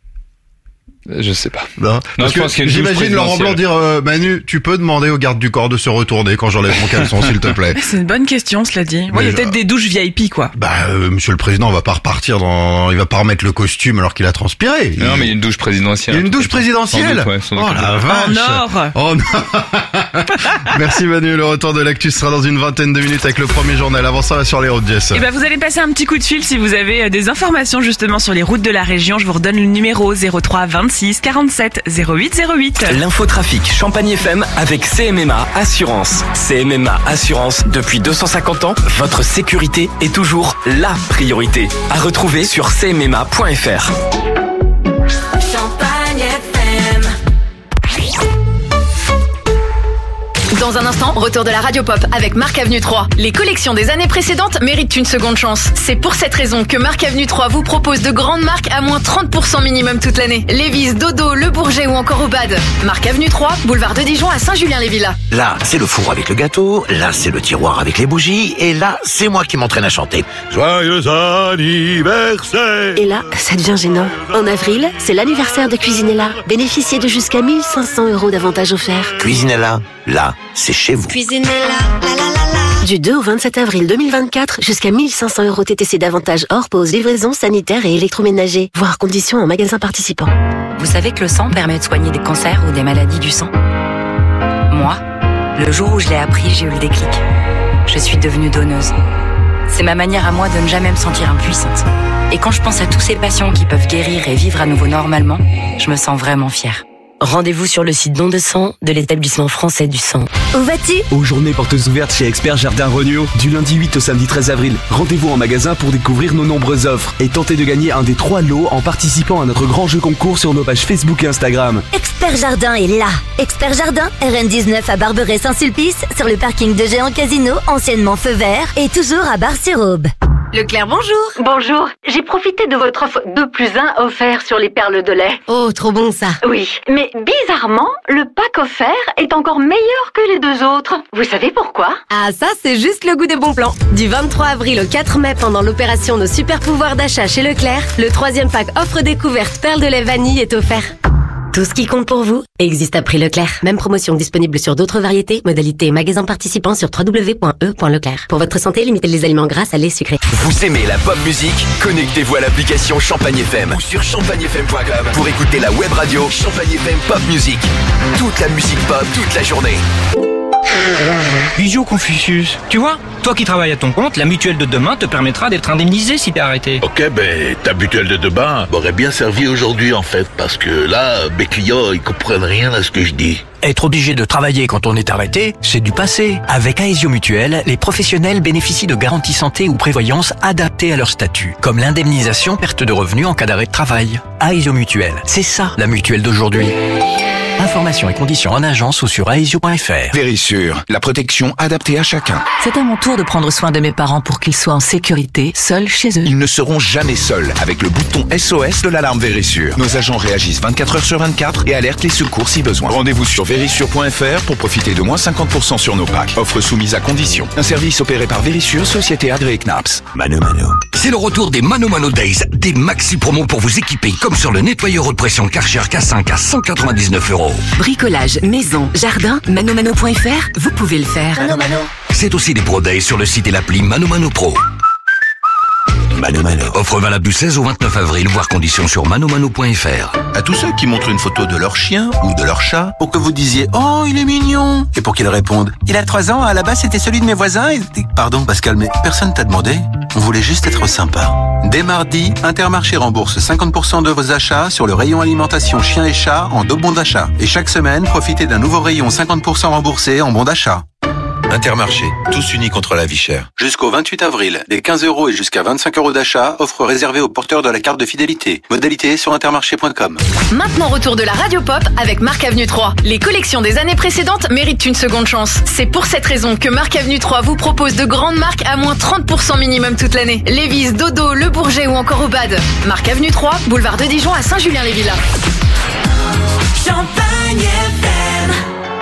Je sais pas. Non, non parce je pense que j'imagine Laurent Blanc dire euh, Manu, tu peux demander au garde du corps de se retourner quand j'enlève mon caleçon, s'il te plaît. C'est une bonne question, cela dit. Ouais, il y a peut-être des douches V I P, quoi. Bah, euh, Monsieur le Président, on va pas repartir dans, il va pas remettre le costume alors qu'il a transpiré. Non, il... mais il y a une douche présidentielle. Il y a une douche présidentielle. Doute, ouais, oh la vache. En or. Oh non. Merci Manu. Le retour de l'actu sera dans une vingtaine de minutes avec le premier journal. Avant ça, on va sur les routes, Jess. Et ben, vous allez passer un petit coup de fil si vous avez des informations justement sur les routes de la région. Je vous redonne le numéro zéro trois vingt-six quarante-sept zéro huit zéro huit. L'infotrafic Champagne F M avec C M M A Assurance. C M M A Assurance, depuis deux cent cinquante ans, votre sécurité est toujours la priorité. À retrouver sur c m m a point f r. Champagne F M. Dans un instant, retour de la Radio Pop avec Marc Avenue trois. Les collections des années précédentes méritent une seconde chance. C'est pour cette raison que Marc Avenue trois vous propose de grandes marques à moins trente pour cent minimum toute l'année. Lévi's, Dodo, Le Bourget ou encore Obad. Marc Avenue trois, boulevard de Dijon à Saint-Julien-les-Villas. Là, c'est le four avec le gâteau, là, c'est le tiroir avec les bougies, et là, c'est moi qui m'entraîne à chanter. Joyeux anniversaire! Et là, ça devient gênant. En avril, c'est l'anniversaire de Cuisinella. Bénéficiez de jusqu'à mille cinq cents euros d'avantages offerts. Cuisinella, là, c'est chez vous. Cuisinella, la la la la. Du deux au vingt-sept avril deux mille vingt-quatre, jusqu'à mille cinq cents euros T T C d'avantages hors pause, livraison, sanitaire et électroménager. Voir conditions en magasin participant. Vous savez que le sang permet de soigner des cancers ou des maladies du sang? Moi, le jour où je l'ai appris, j'ai eu le déclic. Je suis devenue donneuse. C'est ma manière à moi de ne jamais me sentir impuissante. Et quand je pense à tous ces patients qui peuvent guérir et vivre à nouveau normalement, je me sens vraiment fière. Rendez-vous sur le site don de sang de l'établissement français du sang. Où vas-tu? Aux journées portes ouvertes chez Expert Jardin Regnault, du lundi huit au samedi treize avril. Rendez-vous en magasin pour découvrir nos nombreuses offres et tenter de gagner un des trois lots en participant à notre grand jeu concours sur nos pages Facebook et Instagram. Expert Jardin est là. Expert Jardin, R N dix-neuf à Barberet-Saint-Sulpice, sur le parking de Géant Casino, anciennement Feu Vert, et toujours à Bar-sur-Aube. Leclerc, bonjour. Bonjour. J'ai profité de votre offre deux plus un offert sur les perles de lait. Oh, trop bon ça. Oui, mais bizarrement, le pack offert est encore meilleur que les deux autres. Vous savez pourquoi? Ah, ça, c'est juste le goût des bons plans. Du vingt-trois avril au quatre mai, pendant l'opération Nos super pouvoirs d'achat chez Leclerc, le troisième pack offre découverte perles de lait vanille est offert. Tout ce qui compte pour vous existe à prix Leclerc. Même promotion disponible sur d'autres variétés, modalités et magasins participants sur w w w point e point leclerc. Pour votre santé, limitez les aliments gras, salés, sucrés. Vous aimez la pop musique? Connectez-vous à l'application Champagne F M ou sur champagne f m point com pour écouter la web radio Champagne F M Pop Music. Toute la musique pop, toute la journée. Bisous Confucius. Tu vois, toi qui travailles à ton compte, la mutuelle de demain te permettra d'être indemnisé si t'es arrêté. Ok, ben ta mutuelle de demain m'aurait bien servi aujourd'hui en fait, parce que là, mes clients, ils comprennent rien à ce que je dis. Être obligé de travailler quand on est arrêté, c'est du passé. Avec Aesio Mutuelle, les professionnels bénéficient de garanties santé ou prévoyance adaptées à leur statut, comme l'indemnisation perte de revenus en cas d'arrêt de travail. Aesio Mutuelle, c'est ça la mutuelle d'aujourd'hui. Informations et conditions en agence ou sur aesio point f r. Vérissure, la protection adaptée à chacun. C'est à mon tour de prendre soin de mes parents pour qu'ils soient en sécurité, seuls chez eux. Ils ne seront jamais seuls avec le bouton S O S de l'alarme Vérissure. Nos agents réagissent vingt-quatre heures sur vingt-quatre et alertent les secours si besoin. Rendez-vous sur vérissure point f r pour profiter de moins cinquante pour cent sur nos packs. Offre soumise à condition. Un service opéré par Vérissure, société agréée C N A P S. Mano Mano. C'est le retour des Mano Mano Days, des maxi promos pour vous équiper, comme sur le nettoyeur haute pression Karcher K cinq à cent quatre-vingt-dix-neuf euros. Bricolage, maison, jardin, mano mano point f r, vous pouvez le faire. Mano Mano. C'est aussi des Pro Days sur le site et l'appli Mano Mano Pro. Mano Mano. Offre valable du seize au vingt-neuf avril, voire conditions sur mano mano point f r. À tous ceux qui montrent une photo de leur chien ou de leur chat pour que vous disiez « Oh, il est mignon !» et pour qu'ils répondent « Il a trois ans, à la base c'était celui de mes voisins et... » Pardon Pascal, mais personne t'a demandé. On voulait juste être sympa. Dès mardi, Intermarché rembourse cinquante pour cent de vos achats sur le rayon alimentation chiens et chats en deux bons d'achat. Et chaque semaine, profitez d'un nouveau rayon cinquante pour cent remboursé en bons d'achat. Intermarché, tous unis contre la vie chère. Jusqu'au vingt-huit avril, des quinze euros et jusqu'à vingt-cinq euros d'achat, offre réservée aux porteurs de la carte de fidélité. Modalité sur intermarché point com. Maintenant retour de la Radio Pop avec Marc Avenue trois. Les collections des années précédentes méritent une seconde chance. C'est pour cette raison que Marc Avenue trois vous propose de grandes marques à moins trente pour cent minimum toute l'année. Lévis, Dodo, Le Bourget ou encore Obad. Marc Avenue trois, boulevard de Dijon à Saint-Julien-les-Villas. Champagne F M.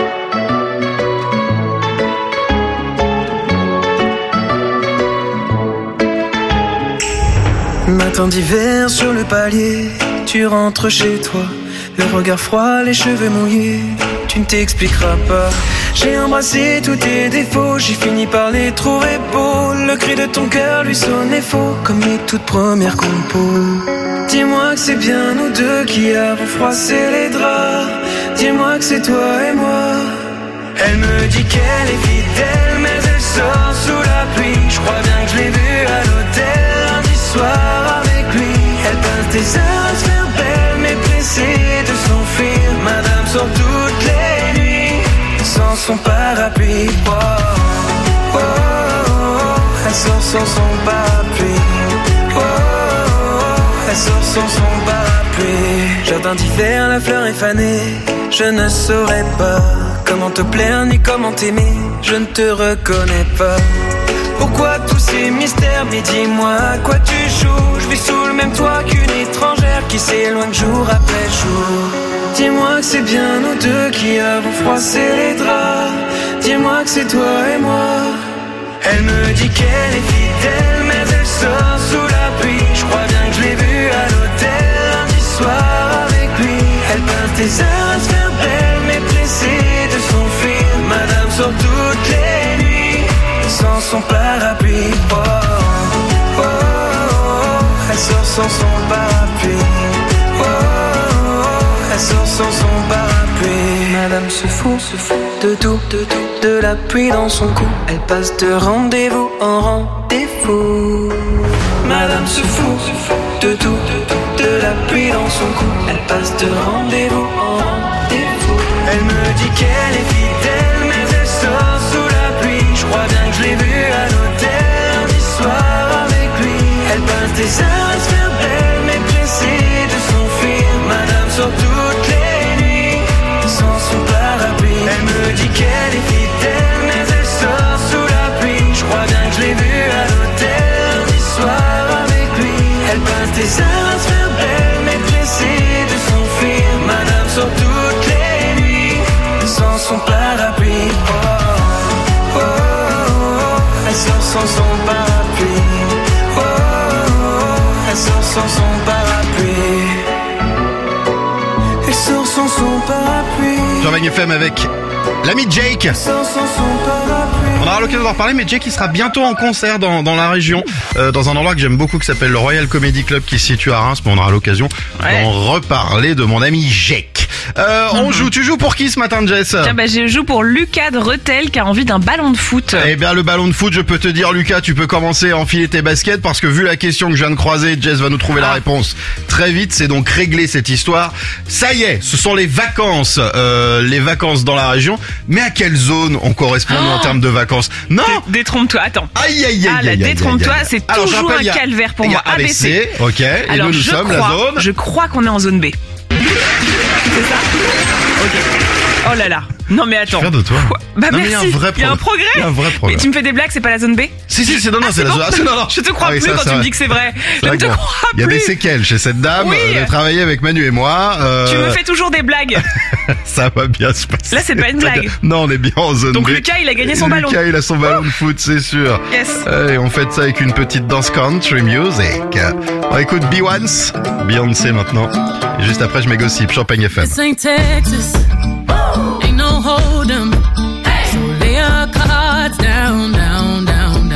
Matin d'hiver sur le palier, tu rentres chez toi, le regard froid, les cheveux mouillés, tu ne t'expliqueras pas. J'ai embrassé tous tes défauts, j'ai fini par les trouver beaux. Le cri de ton cœur lui sonnait faux, comme les toutes premières compos. Dis-moi que c'est bien nous deux qui avons froissé les draps. Dis-moi que c'est toi et moi. Elle me dit qu'elle est fidèle, mais elle sort sous la pluie. Je crois bien que je l'ai vue à l'hôtel lundi soir avec lui. Elle passe des heures à se faire belle, mais pressée de s'enfuir. Madame sort toutes les nuits sans son parapluie. Oh, oh, oh, oh. Elle sort sans son parapluie. Oh, oh, oh. Elle sort sans son parapluie. Jardin d'hiver, la fleur est fanée. Je ne saurais pas comment te plaire ni comment t'aimer. Je ne te reconnais pas. Pourquoi tous ces mystères? Mais dis-moi à quoi tu joues. Je vis sous le même toit qu'une étrangère qui s'éloigne jour après jour. Dis-moi que c'est bien nous deux qui avons froissé les draps. Dis-moi que c'est toi et moi. Elle me dit qu'elle est fidèle, mais elle sort sous la pluie. Je crois bien que je l'ai vue à l'hôtel lundi soir avec lui. Elle passe des heures à se faire belle, mais pressée de s'enfuir. Madame sort toutes les nuits sans son parapluie. Oh, oh, oh, oh. Elle sort sans son parapluie. Oh, oh, oh. Elle sort sans son parapluie. Madame se fout, se fout de tout, de tout, de la pluie dans son cou. Elle passe de rendez-vous en rendez-vous. Madame se fout, se fout de tout, de tout, de la pluie dans son cou. Elle passe de rendez-vous en rendez-vous. Elle me dit qu'elle est fidèle, mais elle sort sous la pluie. Je crois bien que je l'ai vue à l'hôtel lundi soir avec lui. Elle passe des heures à se faire belle, mais pressée de s'enfuir. Madame sort toutes les nuits sans son parapluie. Elle me dit qu'elle est fidèle, mais elle sort sous la pluie. Je crois bien que je l'ai vue à l'hôtel lundi soir avec lui. Elle passe des heures à se faire belle, mais pressée de s'enfuir. Madame sort toutes les nuits sans son parapluie. Oh, oh, oh, oh. Elle sort sans son parapluie. Oh, oh, oh. Elle sort sans son parapluie. Elle sort sans sans son parapluie. Champagne F M avec l'ami Jake. Sans, sans son parapluie. On aura l'occasion d'en reparler, mais Jake il sera bientôt en concert dans, dans la région, euh, dans un endroit que j'aime beaucoup qui s'appelle le Royal Comedy Club qui se situe à Reims, mais on aura l'occasion ouais. d'en reparler de mon ami Jake. Euh, mm-hmm. On joue, tu joues pour qui ce matin, Jess? Tiens, bah, je joue pour Lucas de Rethel qui a envie d'un ballon de foot. Eh bien, le ballon de foot, je peux te dire, Lucas, tu peux commencer à enfiler tes baskets parce que vu la question que je viens de croiser, Jess va nous trouver ah. la réponse très vite. C'est donc réglé cette histoire. Ça y est, ce sont les vacances, euh, les vacances dans la région. Mais à quelle zone on correspond oh. en termes de vacances? Non. Dé- détrompe-toi, attends. Aïe aïe aïe. Ah là, détrompe-toi, c'est Alors, toujours un a, calvaire pour moi. A B C. Ok. Et Alors, nous, nous je sommes crois, la zone. Je crois qu'on est en zone B. C'est ça? Ok. Oh là là. Non mais attends. Je suis fier de toi. Bah non, merci. Il y a un vrai Il y a un progrès. Il y a un vrai progrès. Mais tu me fais des blagues, c'est pas la zone B? Si si, c'est non non, ah, c'est, c'est la bon. zone. Ah, c'est, non, non. Je te crois ah, oui, plus ça, quand ça, tu me ça, dis que c'est vrai. C'est Je ne te bon. crois plus. Il y a des séquelles chez cette dame oui. de travailler avec Manu et moi. Euh... Tu me fais toujours des blagues. Ça va bien se passer. Là, c'est pas une blague. Non, on est bien en zone Donc, B. Donc Lucas, il a gagné son Lucas, ballon. Lucas, il a son ballon de foot, c'est sûr. Yes. Et on fait ça avec une petite danse country music. On écoute Be Once, Beyoncé maintenant. Et juste après, je m'égossipe. Champagne F M. This ain't Texas. Ain't no hold 'em. So lay your cards down, down, down,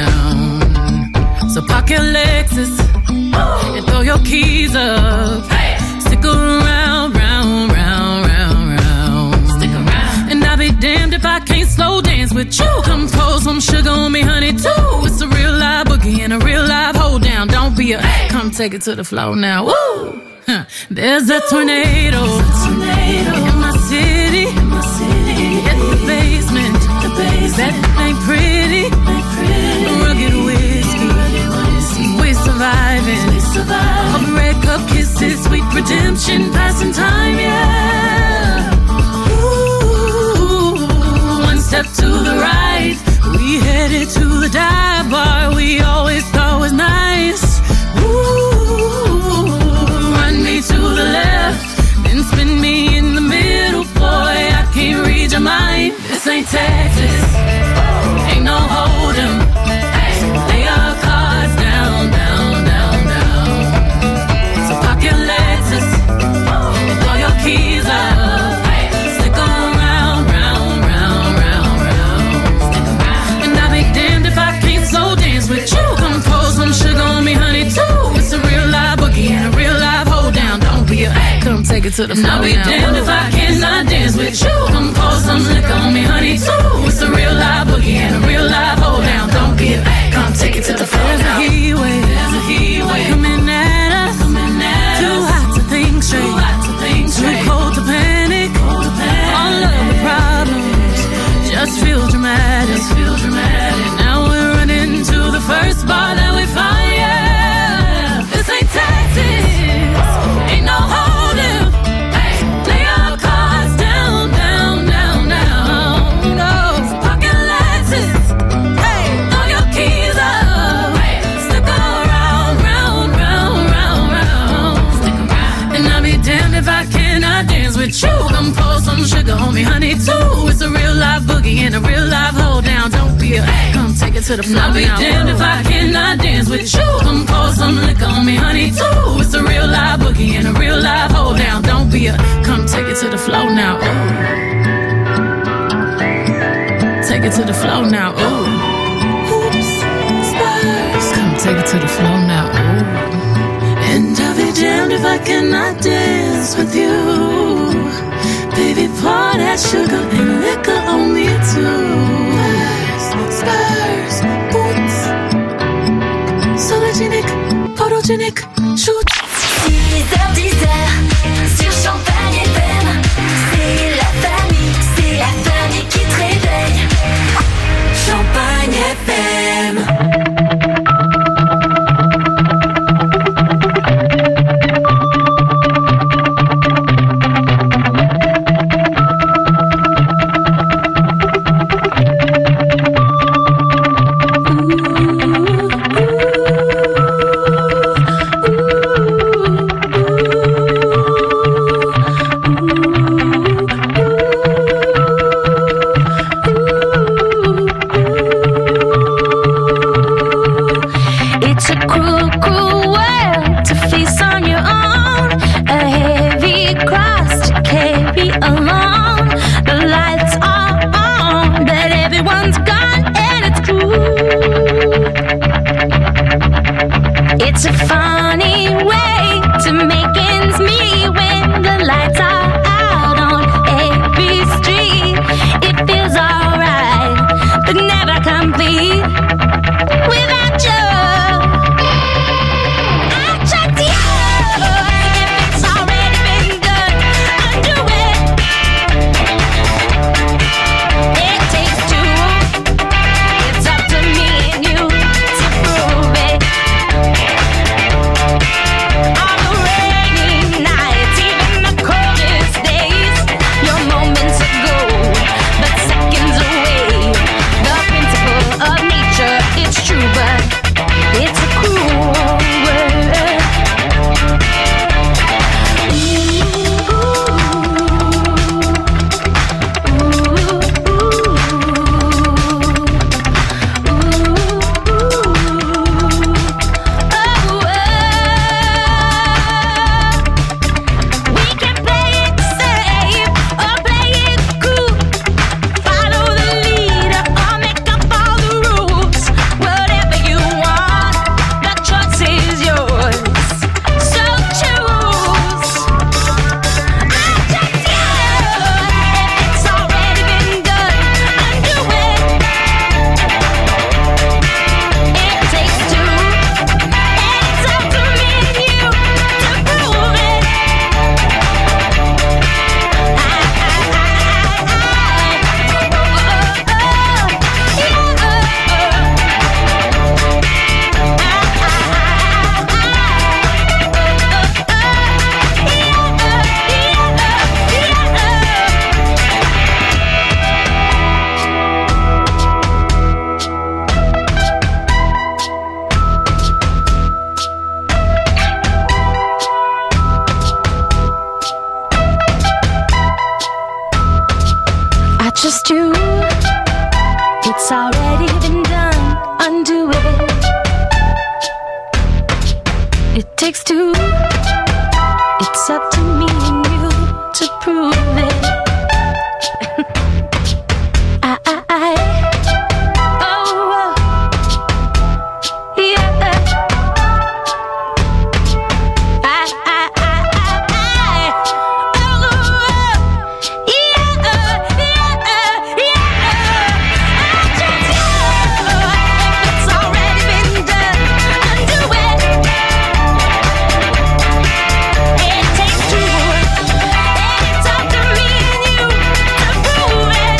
down. So park your Lexus and throw your keys up. Stick around, round, round, round, round. Stick around. And I'll be damned if I can't slow dance with you. Come pour some sugar on me, honey, too. It's a real live boogie and a real live hold down. Don't be a, come take it to the floor now. Woo! Huh. There's a tornado, a tornado in my city, in my city. Hit the basement, the basement. That ain't pretty, ain't pretty. Rugged whiskey, rugged whiskey. We're surviving, we surviving. All the red cup kisses, sweet redemption, passing time, yeah. Ooh, one step to the right, we headed to the dive bar we always thought was nice. Ooh. To the left, then spin me in the middle, boy, I can't read your mind. This ain't Texas, ain't no hold 'em. Lay your cards down, down, down, down. So park your Lexus and throw your keys up. Stick around, round, round, round, round. And I'll be damned if I can't slow dance with you. Come pour some sugar on me, honey, too. It's a real live boogie and a real live hold down. Don't be a, come take it to the floor. I'll be now. Damned if I cannot dance with you. Come pour some liquor on me, honey, too. It's a real live boogie and a real live hold down. Don't be a, come take it to the floor. There's now. a heat wave, there's a heat wave coming at us, coming at too us. Hot to think straight, too hot to think straight, too cold to panic, cold to panic. All of the problems just feel dramatic, just feel dramatic. Now we're running to the first bar that we find. Yeah, this ain't Texas. Ain't no holding. Hey, lay your cards down, down, down, down. No, so park your Lexus. Hey, throw your keys up. Hey, stick around, round, round, round, round. Stick around. And I'll be damned if I cannot dance with you. Come pour some sugar on me, honey, too. It's a real live boogie and a real live hold down. Don't be a, come take it to the floor. I'll be damned if I cannot dance with you. Come pour some liquor on me, honey, too. It's a real live boogie and a real live hold down. Don't be a, come take it to the floor now. Ooh. Take it to the floor now. Ooh. Oops, Spurs. Come take it to the floor now. Ooh. And I'll be damned if I cannot dance with you. Baby, pour that sugar and liquor on me too. Spurs, boots, sologenic, photogenic, shoot. six heures dix sur Champagne F M. C'est la famille, c'est la famille qui te réveille. Champagne F M. just you. It's already been done. Undo it. It takes two. It's up to me and you to prove it. I, I, I, oh, oh, yeah. I, I, I, I, I, oh, oh, yeah, yeah, yeah. I just you. It's already been done. Undo it. It takes two. It's up to me and you to prove it.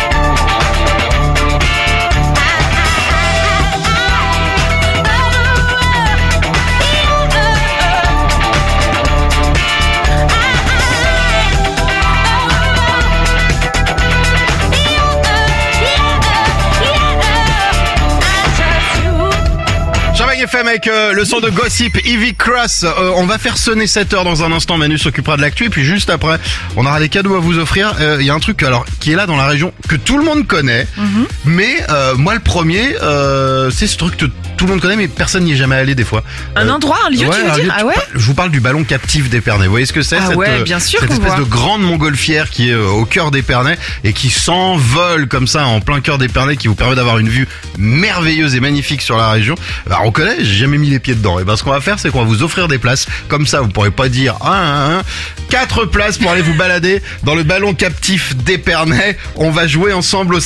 Champagne F M avec euh, le son de Gossip, Ivy Cross. Euh, on va faire sonner sept heures dans un instant. Manu s'occupera de l'actu et puis juste après, on aura des cadeaux à vous offrir. Il euh, y a un truc alors qui est là dans la région que tout le monde connaît, mm-hmm. mais euh, moi le premier, euh, c'est ce truc que tout le monde connaît mais personne n'y est jamais allé des fois. Un euh, endroit, un lieu, ouais, tu veux un dire lieu, Ah ouais. Je vous parle du ballon captif d'Épernay. Vous voyez ce que c'est? Ah cette, ouais, bien sûr cette qu'on espèce voit. de grande montgolfière qui est euh, au cœur d'Épernay et qui s'envole comme ça en plein cœur d'Épernay, qui vous permet d'avoir une vue merveilleuse et magnifique sur la région. Bah, on connaît, j'ai jamais mis les pieds dedans. Et ben, ce qu'on va faire, c'est qu'on va vous offrir des places. Comme ça, vous pourrez pas dire un, un, un. Quatre places pour aller vous balader dans le ballon captif d'Épernay. On va jouer ensemble au